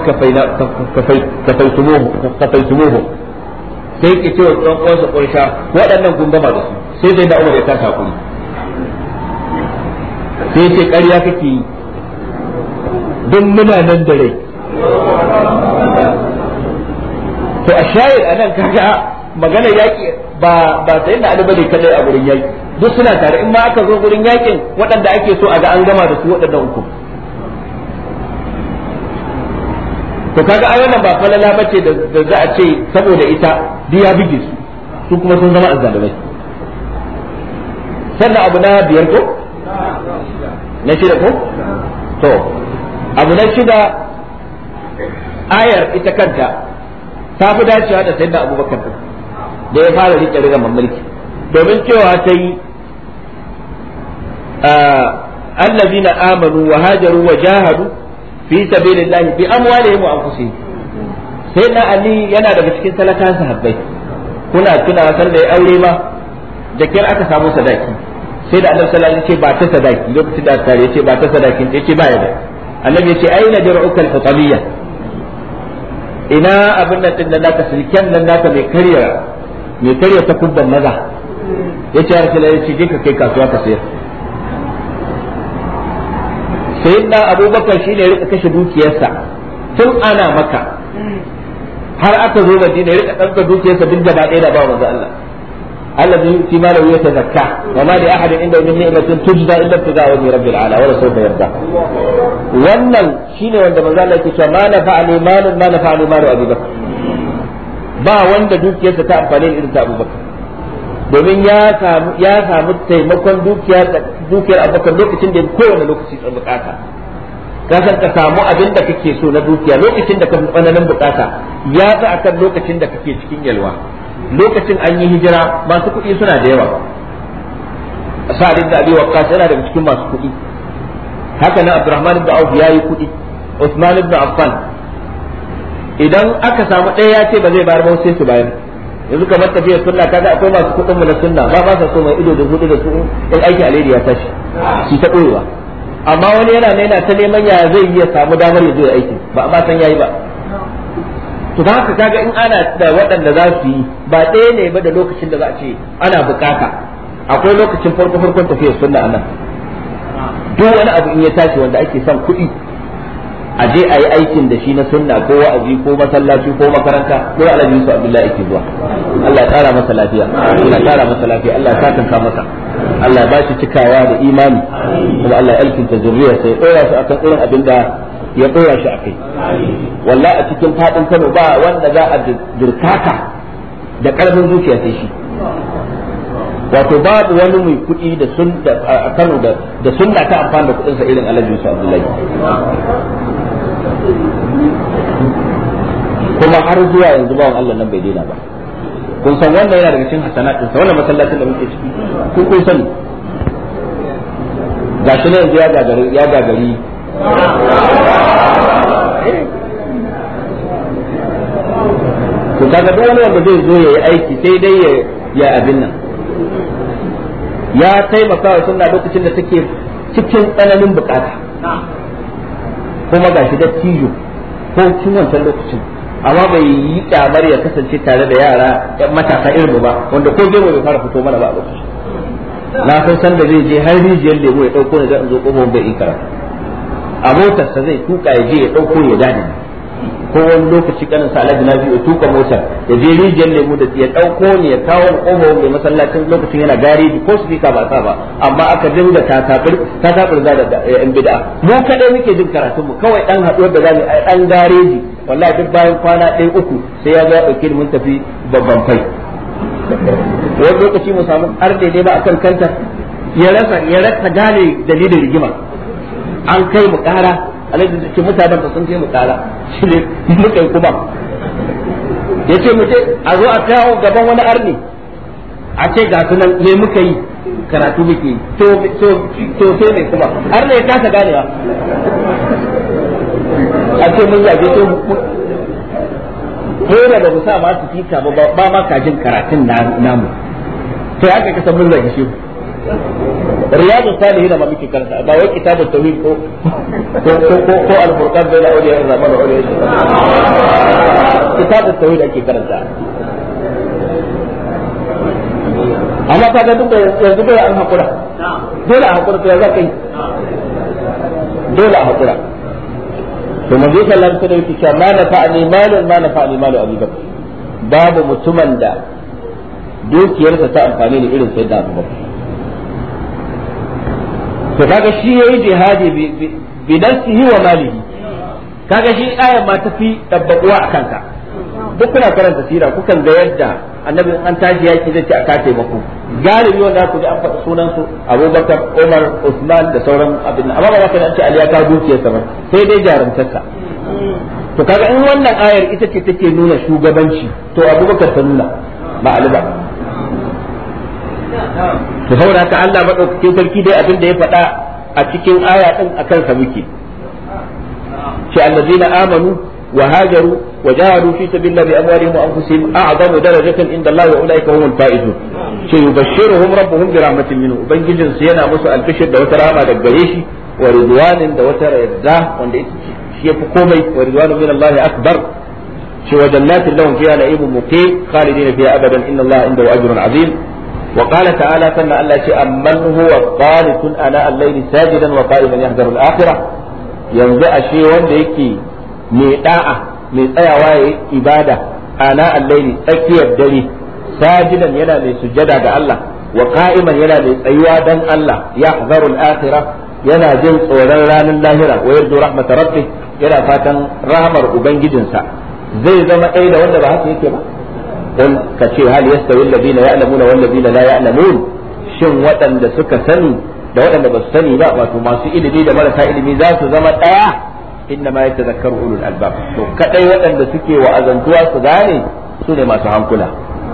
kafaitumuhu sai ki ce wa ɗan uwansa ƙunsha waɗannan kun gama da su sai dai da Umar ya kasa kuri sai ce ƙarya kake yi don muna nan da rai to a shayar anan kaga magana yaƙi ba sai da Ali bane kadai a gurin yaƙi duk suna tare in ma aka zo gurin yaƙin waɗanda ake so a ga an gama da su waɗannan uku to kaga ai wannan ba falala bace da za a ce saboda ita duk ya bige su kuma sun zama azzalimai sannan abu na biyar ko na shida ko to abu na shida ayar ita kanta ta fi dacewa da sayyidina Abubakar da ya fara rike rigar mulki domin cewa ta yi allazina amanu wa hajaru wa jahadu fi sabilillahi bi amwalihim wa anfusihim sai na Ali yana daga cikin talakan sahabbai kuna tuna san da ya aure ma da kiyar aka samu sadaki sai da Annabi sallallahu alaihi wasallam ya ce ba ta sadaki lokacin da tare ya ce ba ta sadakin ya ce ba ya da Annabi ya ce aina dir'uka al-hutabiyya ina abin nan din da naka silken nan naka mai karya ta kubban maza ya ce ya Rasulullahi ya ce je ka kai kasuwa ka sayar sayyidina Abubakar shi ne ya rika kashe dukiyarsa tun ana maka har aka zo Madina ya rika ɗauka dukiyarsa duk gaba ɗaya da ba manzo Allah Allah bai fi ma lahu yatazakka wa ma li ahadin inda min ni'matin tujza illa ibtida'a wajhi rabbil ala wa sawfa yarda wannan shine wanda manzo Allah yake cewa ma nafa'ani malun ma nafa'ani malu Abu Bakar ba wanda dukiyarsa ta amfane irin ta Abu Bakar domin ya samu taimakon dukiyar Abubakar lokacin da kowane lokaci tsan bukata ka san ka samu abin da kake so na dukiya lokacin da ka fi tsananin bukata ya fi akan lokacin da kake cikin yalwa lokacin an yi hijira masu kuɗi suna da yawa Sa'ad ibn Abi Waqqas yana daga cikin masu kuɗi haka nan Abdurrahman ibn Auf yayi kuɗi Uthman ibn Affan idan aka samu ɗaya ya ce ba zai bayar ba sai su bayar yanzu kamar tafiyar sunna kaga akwai masu kuɗin mu na sunna ba sa so mai ido da hudu da su in aiki alheri ya tashi shi ta ɗorewa amma wani yana ta neman ya zai iya samu damar ya zo aiki ba amma san yayi ba to haka kaga in ana da waɗanda za su yi ba ɗaya ne ba da lokacin da za a ce ana bukata akwai lokacin farkon tafiyar sunna anan duk wani abu in ya tashi wanda ake son kuɗi a je a yi aikin da shi na sunna ko wa'azi ko masallaci ko makaranta ko Alhaji Yusuf Abdullahi yake zuwa Allah ya tsara masa lafiya Allah ya tsara masa lafiya Allah ya sakanka masa Allah ya bashi cikawa da imani kuma Allah ya alkinta zuriyarsa ya tsaya su akan irin abin da ya tsaya shi akai wallahi a cikin fadin Kano ba wanda za a dirkaka da karfin zuciya sai shi wato babu wani mai kuɗi da a Kano da sunna ta amfani da kuɗinsa irin Alhaji Yusuf Abdullahi kuma har zuwa yanzu bawan Allah nan bai daina ba kun san wannan yana daga cikin hasanatin sa wannan masallacin da muke ciki kun sani gashi ne yanzu ya gagari to kaga duk wani wanda zai zo yayi aiki sai dai ya abin nan ya taimaka wa sunna lokacin da take cikin tsananin bukata kuma gashi da tijo ko cikin wancan lokacin amma bai yi kyamar ya kasance tare da yara yan matasa irin ba wanda ko gero bai fara fito mana ba a lokacin na san da zai je har rijiyar lemo ya dauko ne zan zo kofar bai yi karatu a motarsa zai tuka ya je ya dauko ya dani ko wani lokaci kanin sa Alhaji Nabi ya tuka motar ya je rijiyar lemo da ya dauko ne ya kawo kofar mai masallacin lokacin yana gareji ko su fika ba sa ba amma aka dinga tatafir da yan bid'a mu kadai muke jin karatun mu kawai dan haduwar da zamu ai dan gareji wallahi duk bayan kwana 1-3 sai ya ga dauke mun tafi babban fai wani lokaci mu samu arde ne ba akan kanta ya rasa gane dalilin rigima an kai mu kara alaihi ce mutanen ba sun kai mu kara shi ne muka yi kuma yace mu je a zo a kawo gaban wani arni a ce ga sunan me muka yi karatu muke yi to sai ne kuma arni ya kasa ganewa a ce mun zage to ko da ba mu sa ma su fita ba ma kajin karatun namu to ya ka san mun zage shi riyadu salihin da muke karanta ba wai kitabut tauhid ko al-furqan bayna awliya ar-rahman wa awliya ash-shaytan kitabut tauhid ake karanta amma kaga duk yanzu bai an hakura dole a hakura to ya za kai dole a hakura to manzo sallallahu alaihi wasallam yake cewa ma nafa'ani malu Abu Bakr babu mutumin da dukiyarsa ta amfani ne irin sayyidina Abu Bakr to kaga shi yayi jihadi bi nafsihi wa malihi kaga shi ayar ma tafi tabbakuwa akan ka duk kuna karanta sira kukan ga yadda annabi an tashi yaki zai ce aka taimako galibi wanda ku ji an faɗi sunan su Abubakar Umar Usman da sauran abin amma ba za ka ce Ali ya ka dukiyar sa ba sai dai jarumtarsa to kaga in wannan ayar ita ce take nuna shugabanci to Abubakar ta nuna ba Ali ba to saboda haka Allah madaukakin sarki dai abin da ya faɗa a cikin aya din akan sa muke ce allazina amanu wa hajaru wa jahadu fi sabilillahi bi amwalihim wa anfusihim a'zamu darajatan inda Allah wa ulaika humul faizun ce yubashshiruhum rabbuhum bi rahmatin minhu ubangijin su yana musu albishir da wata rahama daga gare shi wa ridwanin da wata yarda wanda shi yafi komai wa ridwanu min Allah akbar ce wa jannatin lahum fiha na'imun muqim khalidina fiha abadan inna Allah indahu ajrun azim وقال تعالى سنة الله شيء أمن هو قانت أناء الليل ساجدا وقائما يحذر الآخرة ينزع شيء ونديكي ميطاعة ميطاعة إبادة أناء الليل أكي الدلي ساجدا ينا لسجدا الله وقائما ينا لسيوادا الله يحذر الآخرة ينا جنس ولان اللاهرة ويرجو رحمة ربه ينا فاتن رحمر أبنجدنسا زي زما أيضا ولا بحث يكي قل كشي هل يستوي الذين يعلمون والذين لا يعلمون shin waɗanda suka sani da waɗanda ba su sani ba wato masu ilimi da marasa ilimi za su zama ɗaya inna ma yatazakkaru ulul albab to kadai waɗanda suke wa'azantuwa su gane su ne masu hankula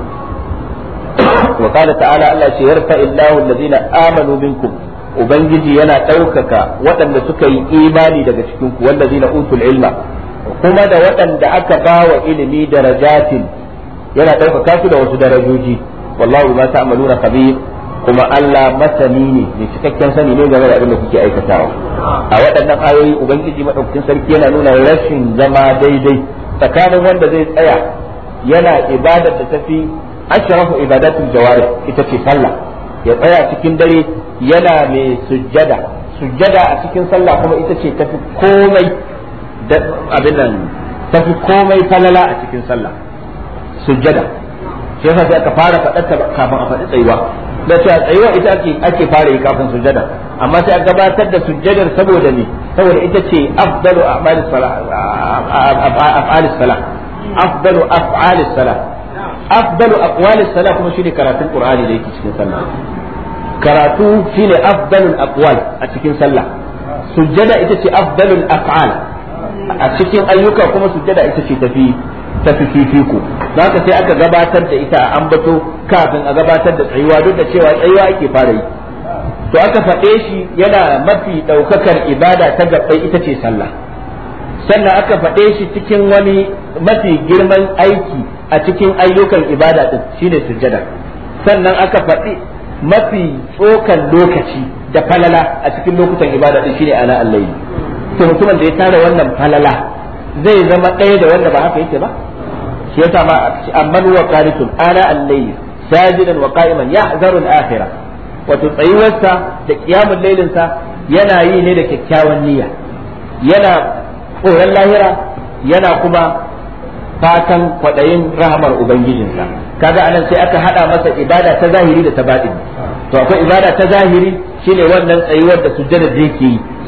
wa qala ta'ala Allah ce yarfa illahu alladhina amanu minkum ubangiji yana ɗaukaka waɗanda suka yi imani daga cikin ku wallazina utul ilma kuma da waɗanda aka bawa ilimi darajatin yana ɗaukaka su da wasu darajoji wallahu ma ta'maluna khabir kuma Allah masani ne mai cikakken sani ne game da abin da kuke aikatawa a waɗannan ayoyi ubangiji madaukakin sarki yana nuna rashin zama daidai tsakanin wanda zai tsaya yana ibadar da tafi ashrafu ibadatul jawarih ita ce sallah ya tsaya cikin dare yana mai sujjada a cikin sallah kuma ita ce tafi komai da abin nan tafi komai falala a cikin sallah sujjada shi yasa sai aka fara faɗar ta kafin a faɗi tsayuwa da cewa tsayuwa ita ake fara yi kafin sujjada amma sai a gabatar da sujjadar saboda ne saboda ita ce afdalu a'malis salah af'alis salah afdalu af'alis salah afdalu aqwalis salah kuma shine karatun qur'ani da yake cikin sallah karatu shine afdalul aqwal a cikin sallah sujjada ita ce afdalul af'al a cikin ayyuka kuma sujjada ita ce tafi fifiko za ka sai aka gabatar da ita a ambato kafin a gabatar da tsayuwa duk da cewa tsayuwa ake fara yi to aka faɗe shi yana mafi ɗaukakar ibada ta gabbai ita ce sallah sannan aka faɗe shi cikin wani mafi girman aiki a cikin ayyukan ibada din shine sujjada sannan aka faɗi mafi tsokan lokaci da falala a cikin lokutan ibada din shine ana allahi to mutumin da ya tara wannan falala zai zama ɗaya da wanda ba haka yake ba shi yasa ma amman huwa qanitun ana al-layl sajidan wa qa'iman yahzaru al-akhirah wato tsayuwarsa da qiyamul laylin sa yana yi ne da kyakkyawan niyya yana tsoron lahira yana kuma fatan kwadayin rahmar ubangijinsa kaga anan sai aka hada masa ibada ta zahiri da ta batini to akwai ibada ta zahiri shine wannan tsayuwar da sujjada da yake yi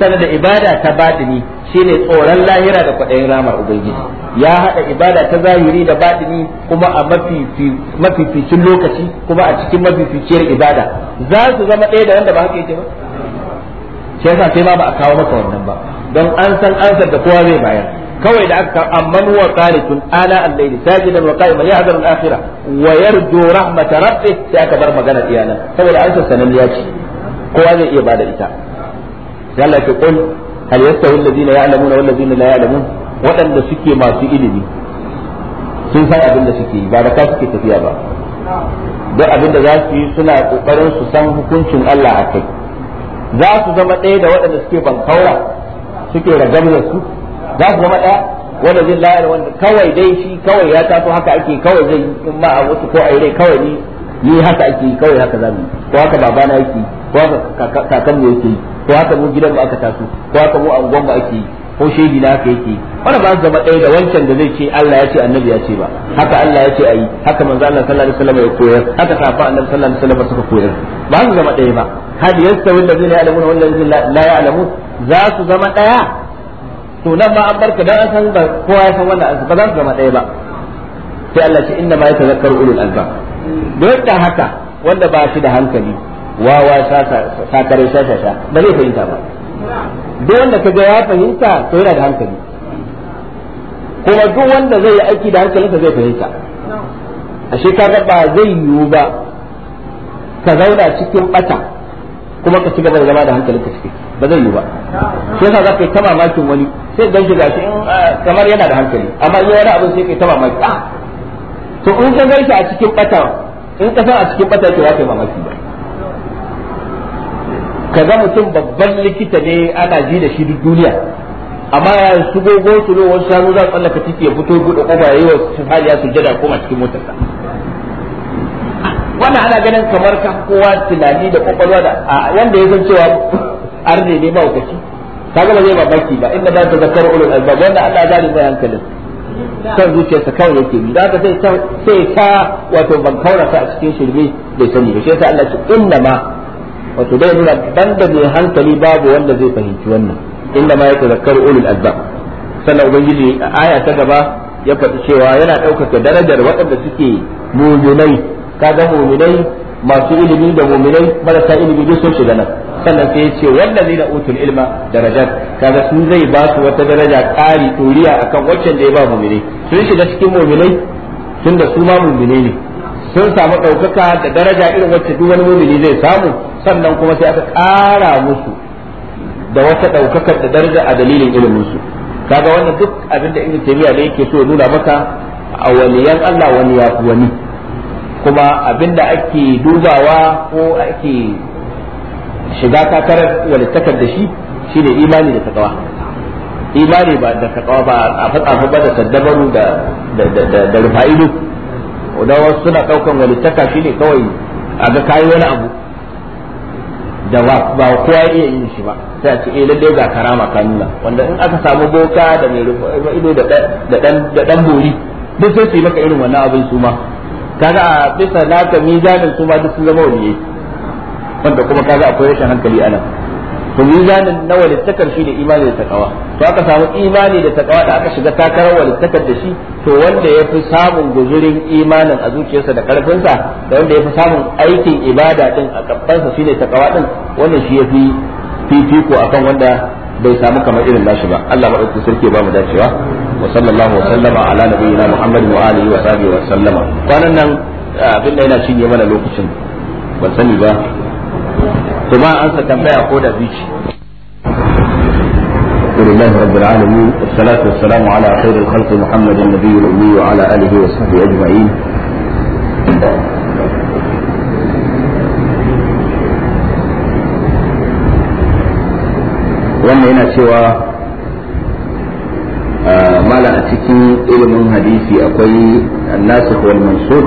sannan da ibada ta batini shine tsoron lahira da kwaɗayin ramar ubangiji ya haɗa ibada ta zahiri da batini kuma a mafificin lokaci kuma a cikin mafificiyar ibada za su zama ɗaya da wanda ba haka yake ba shi yasa sai ma ba a kawo maka wannan ba don an san ansar da kowa zai bayar kawai da aka amman huwa qanitun ana al-layli sajidan wa qa'iman yahdaru al-akhirah wa yarju rahmat rabbih sai aka bar magana iyana saboda ansar sananniya ce kowa zai iya bada ita sai Allah ya qul hal yastawi alladhina ya'lamuna wal ladina la ya'lamun waɗanda suke masu ilimi sun san abin da suke yi ba da ka suke tafiya ba duk abin da za su yi suna kokarin su san hukuncin Allah a kai za su zama ɗaya da waɗanda suke bankaura suke ragamar su za su zama ɗaya wanda zai layar wanda kawai dai shi kawai ya taso haka ake kawai zai in ma a wasu ko a rai kawai ni haka ake kawai haka zamu ko haka babana yake ko haka kakan mu yake ko haka mu gidan mu aka taso ko haka mu angon mu ake ko shehi na haka yake wanda ba su zama ɗaya da wancan da zai ce Allah ya ce annabi ya ce ba haka Allah ya ce ayi haka manzo Allah sallallahu alaihi wasallam ya koyar haka safa annabi sallallahu alaihi wasallam suka koyar ba su zama ɗaya ba hal yastawi alladhina ya'lamuna wal ladina la ya'lamun za su zama ɗaya to nan ma an barka dan an san ba kowa ya san wannan ba za su zama ɗaya ba sai Allah ce inna ma yatazakkaru ulul albab don da haka wanda ba shi da hankali wawa sakare shashasha ba zai fahimta ba duk wanda ka ga ya fahimta to yana da hankali kuma duk wanda zai yi aiki da hankalinsa zai fahimta ashe kaga ba zai yiwu ba ka zauna cikin bata kuma ka ci gaba da zama da hankalinka cikin ba zai yiwu ba sai yasa za ka yi ta mamakin wani sai dan shiga shi kamar yana da hankali amma in wani abin sai ka yi ta mamaki to in ka gaishe a cikin bata in ka san a cikin bata yake za ka yi mamaki ba kaga mutum babban likita ne ana ji da shi duk duniya amma ya shigo gosulo wasu shanu za su tsallaka titi ya fito buɗe ƙofa ya yi wa haliya sujjada koma cikin motarsa wannan ana ganin kamar ka kowa tunani da kwakwalwa da wanda ya san cewa arne ne mawukaci kaga ba zai babaki ba inda ba ta zakar ulul albab wanda Allah ya zari mai hankalin kan zuciyarsa kawai yake bi da haka sai ta wato ban kaurata a cikin shirme bai sani ba shi yasa Allah ya ce inna ma wato dai nuna banda mai hankali babu wanda zai fahimci wannan inda ma yake zakar ulul albab sannan ubangiji a aya ta gaba ya faɗi cewa yana ɗaukaka darajar waɗanda suke mu'minai kaga mu'minai masu ilimi da mu'minai marasa ilimi duk sun shiga nan sannan sai ya ce wallazina utul ilma darajat kaga su zai ba su wata daraja ƙari toriya akan waccan da ya ba mu'minai sun shiga cikin mu'minai tunda su ma mu'minai ne sun samu ɗaukaka da daraja irin wacce duk wani mumini zai samu sannan kuma sai aka ƙara musu da wata ɗaukakar da daraja a dalilin ilimin su kaga wannan duk abinda Ibn Taymiyyah ne yake so ya nuna maka a waliyan Allah wani ya fi wani kuma abinda ake dubawa ko ake shiga takarar walittakar da shi shine imani da takawa imani ba da takawa ba a fatsafa ba da saddabaru da rufa'ilu da wasu suna daukan walittaka shine kawai a ga kayi wani abu da ba kowa ya iya yin shi ba sai a ce lalle ga karama ka nuna wanda in aka samu boka da mai ido da dan bori duk sai su yi maka irin wannan abin su ma kaga a bisa naka mizanin su ma duk sun zama waliyai wanda kuma kaga akwai rashin hankali a nan to mizanin na walittakar shi da imani da takawa to aka samu imani da takawa da aka shiga takarar walittakar da shi to wanda ya fi samun guzurin imanin a zuciyarsa da karfinsa da wanda ya fi samun aikin ibada din a kafansa shi ne takawa din wannan shi ya fi fifiko akan wanda bai samu kamar irin nashi ba Allah madaukakin sarki ba mu dacewa wa sallallahu wa sallama ala nabiyyina muhammadin wa alihi wa sahbihi wa sallama kwanan nan abin da yana cinye mana lokacin ban sani ba to ma an sa tambaya ko da bici لله رب العالمين والصلاة والسلام على خير الخلق محمد النبي الأمي وعلى آله وصحبه أجمعين wannan yana cewa mala a cikin ilimin hadisi akwai nasikh wal mansukh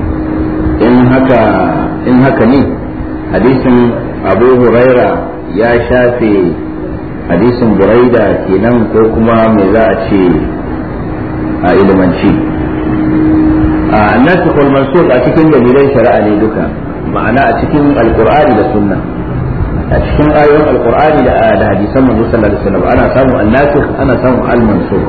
in haka ne hadisin Abu Huraira ya shafe hadisin Buraida kenan ko kuma me za a ce a ilimanci nasikh wal mansukh a cikin dalilan shari'a ne duka ma'ana a cikin alqur'ani da sunna a cikin ayoyin alqur'ani da hadisan manzo sallallahu alaihi wasallam ana samun an-nasikh ana samun al-mansukh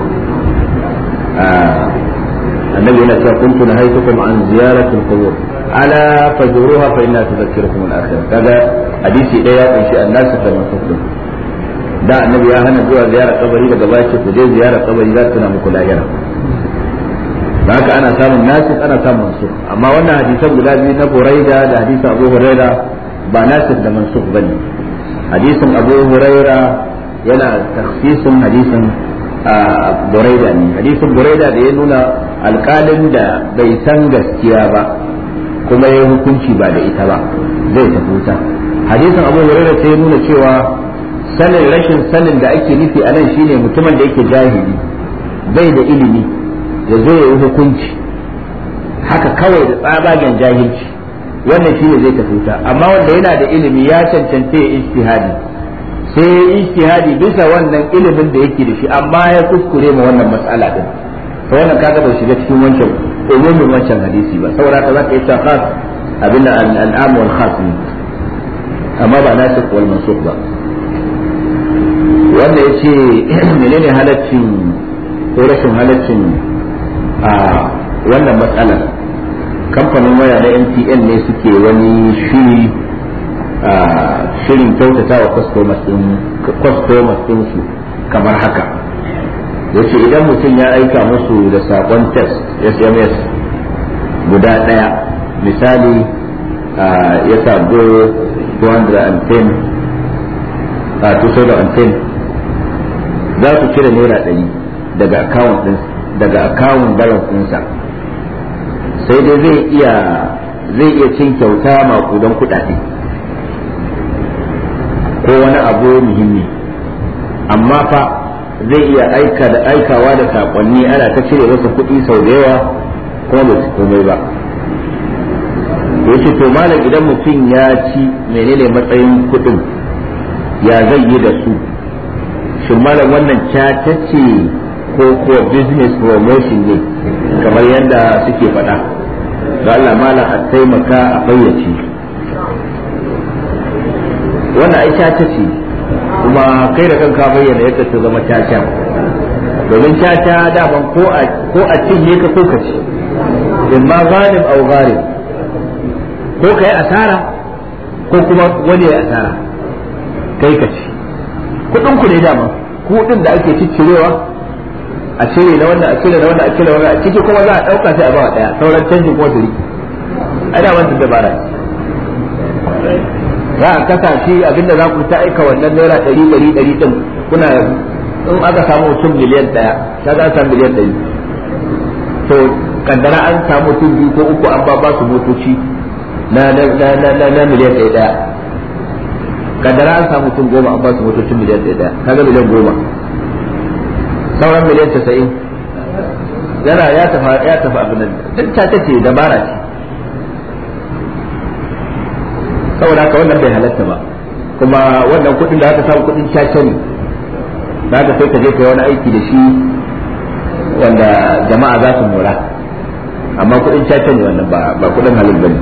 annabi yana cewa kuntu nahaytukum an ziyarati al-qubur ala fajuruha fa inna tudhakkirukum al-akhirah kaga hadisi daya ya kunshi an-nasikh da mansukh da annabi ya hana zuwa ziyarar kabari daga baya ce ku je ziyarar kabari za ta na muku lahira haka ana samun nasikh ana samun mansukh amma wannan hadisan guda biyu na Buraida da hadisin Abu Huraira ba nasikh da mansukh bane hadisin Abu Huraira yana takhsisun hadisin Buraida ne hadisin Buraida da ya nuna alƙalin da bai san gaskiya ba kuma ya hukunci ba da ita ba zai tafi wuta hadisin Abu Huraira sai ya nuna cewa rashin sanin da ake nufi a nan shine mutumin da yake jahili bai da ilimi ya zo ya yi hukunci haka kawai da tsabagen jahilci wannan shine zai tafi wuta amma wanda yana da ilimi ya cancanta ya ijtihadi sai ya ijtihadi bisa wannan ilimin da yake da shi amma ya kuskure ma wannan mas'ala din to wannan kaga bai shiga cikin wancan umumin wancan hadisi ba saboda haka zaka yi khas abin al-am wal khas amma ba nasikh wal mansukh ba wanda yace menene halaccin ko rashin halaccin a wannan matsalar kamfanin waya na MTN ne suke wani shirin kyautata wa customers din su kamar haka yace idan mutum ya aika musu da sakon text SMS guda daya misali ya sabo 210 za su cire naira 100 daga akawun balance ɗinsa sai dai zai iya cin kyauta makudan kuɗaɗe ko wani abu muhimmi amma fa zai iya aikawa da saƙonni ana ta cire masa kuɗi sau da yawa kuma bai ci komai ba yace to malam idan mutum ya ci menene matsayin kuɗin ya zai yi da su shin malam wannan caca ce ko kuwa business promotion ne kamar yadda suke faɗa ga Allah malam a taimaka a bayyace wannan ai caca ce kuma kai da kanka bayyana yadda ta zama caca domin caca daban ko a cinye ka ko ka ci in ma ghalib au gharib ko kai asara ko kuma wani ya asara kai ka ci kudin ku ne dama kudin da ake ciccirewa a cire na wannan a cire na wannan a cire wannan a ciki kuma za a dauka sai a ba daya sauran canjin kuma duri ana wannan dabara za a kasa shi abinda za ku ta aika wannan naira 100 din kuna in aka samu mutum miliyan 1 ta za ta miliyan 100 to kaddara an samu mutum 2 ko 3 an ba su motoci na miliyan 1 kaddara an samu mutum 10 an ba su motocin miliyan 1 kaga miliyan 10 sauran miliyan 90 yana ya tafi abin nan duk ta ce dabara ce saboda haka wannan bai halatta ba kuma wannan kudin da aka samu kudin caca ne da aka sai ka je kai wani aiki da shi wanda jama'a za su mora amma kudin caca ne wannan ba kudin halin bane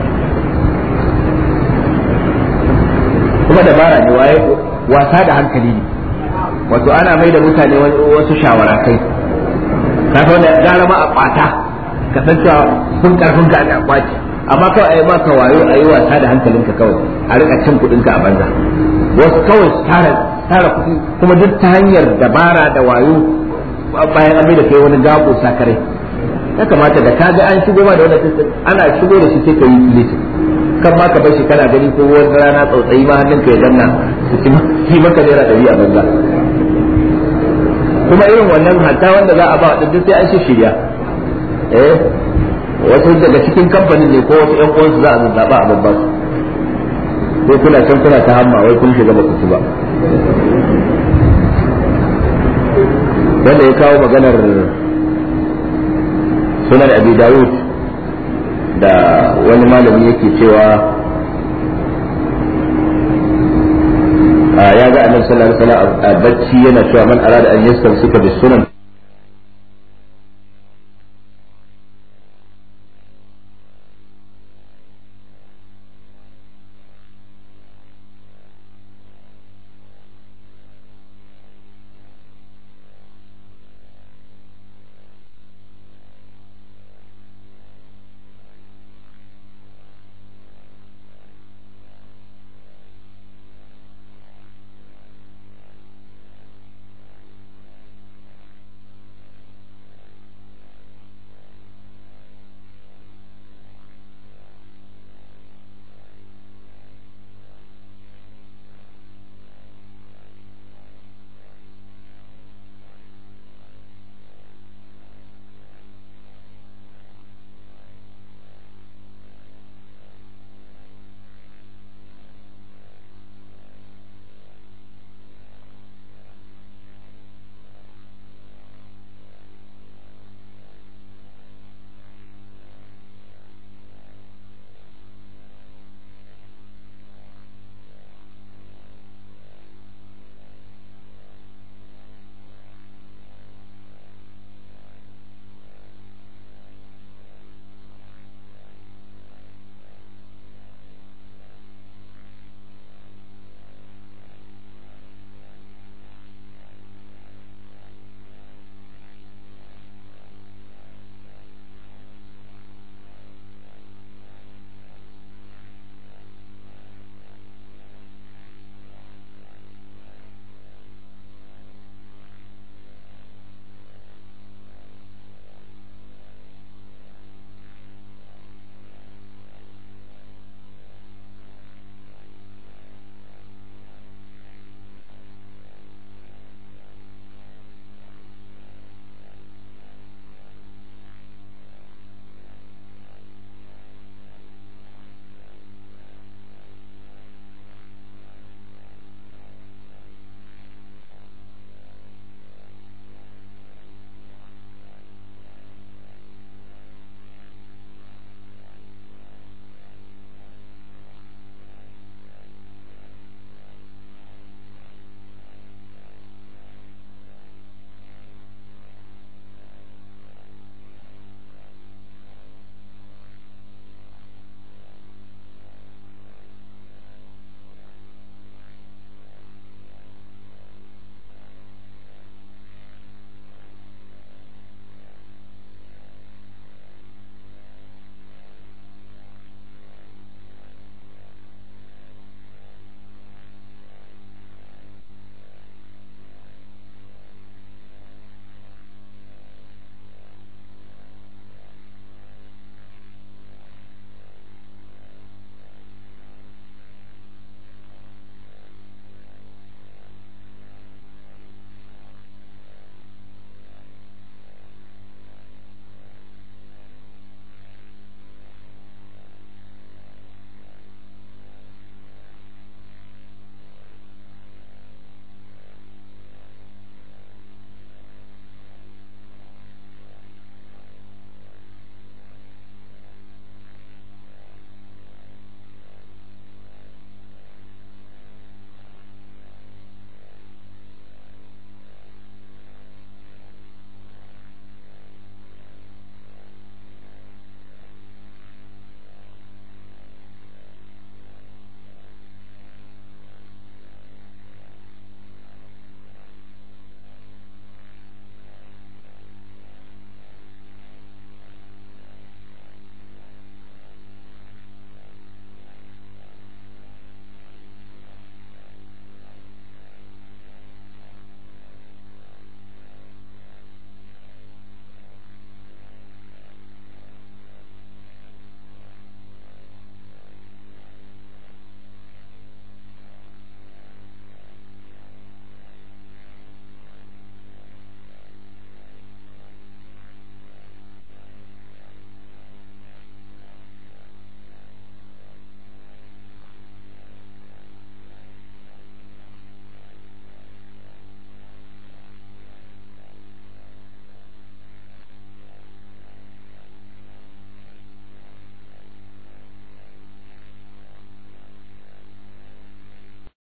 kuma dabara ne waye wasa da hankali ne wato ana mai da mutane wasu shawara kai ka ga wanda gara ma a kwata kasancewa sun karfin ka a kwaci amma kawai a yi maka wayo a yi wasa da hankalinka kawai a rika cin kudinka a banza wasu kawai tara kudi kuma duk ta hanyar dabara da wayo bayan an da kai wani gabo sakarai ya kamata da kaga an shigo ma da wannan system ana shigo da shi sai ka yi filisi kan ma ka bar shi kana gani ko wani rana tsautsayi ma hannunka ya danna shi maka naira 100 a banza kuma irin wannan hatta wanda za a ba duk sai an shirya wasu daga cikin kamfanin ne ko wasu 'yan uwansu za a zaɓa a babban sai kuna can kuna ta hamma wai kun shiga ba ku ci ba wanda ya kawo maganar sunan abi dawud da wani malami yake cewa ya ga annabi sallallahu alaihi wasallam a bacci yana cewa man arada an yastamsika bis sunan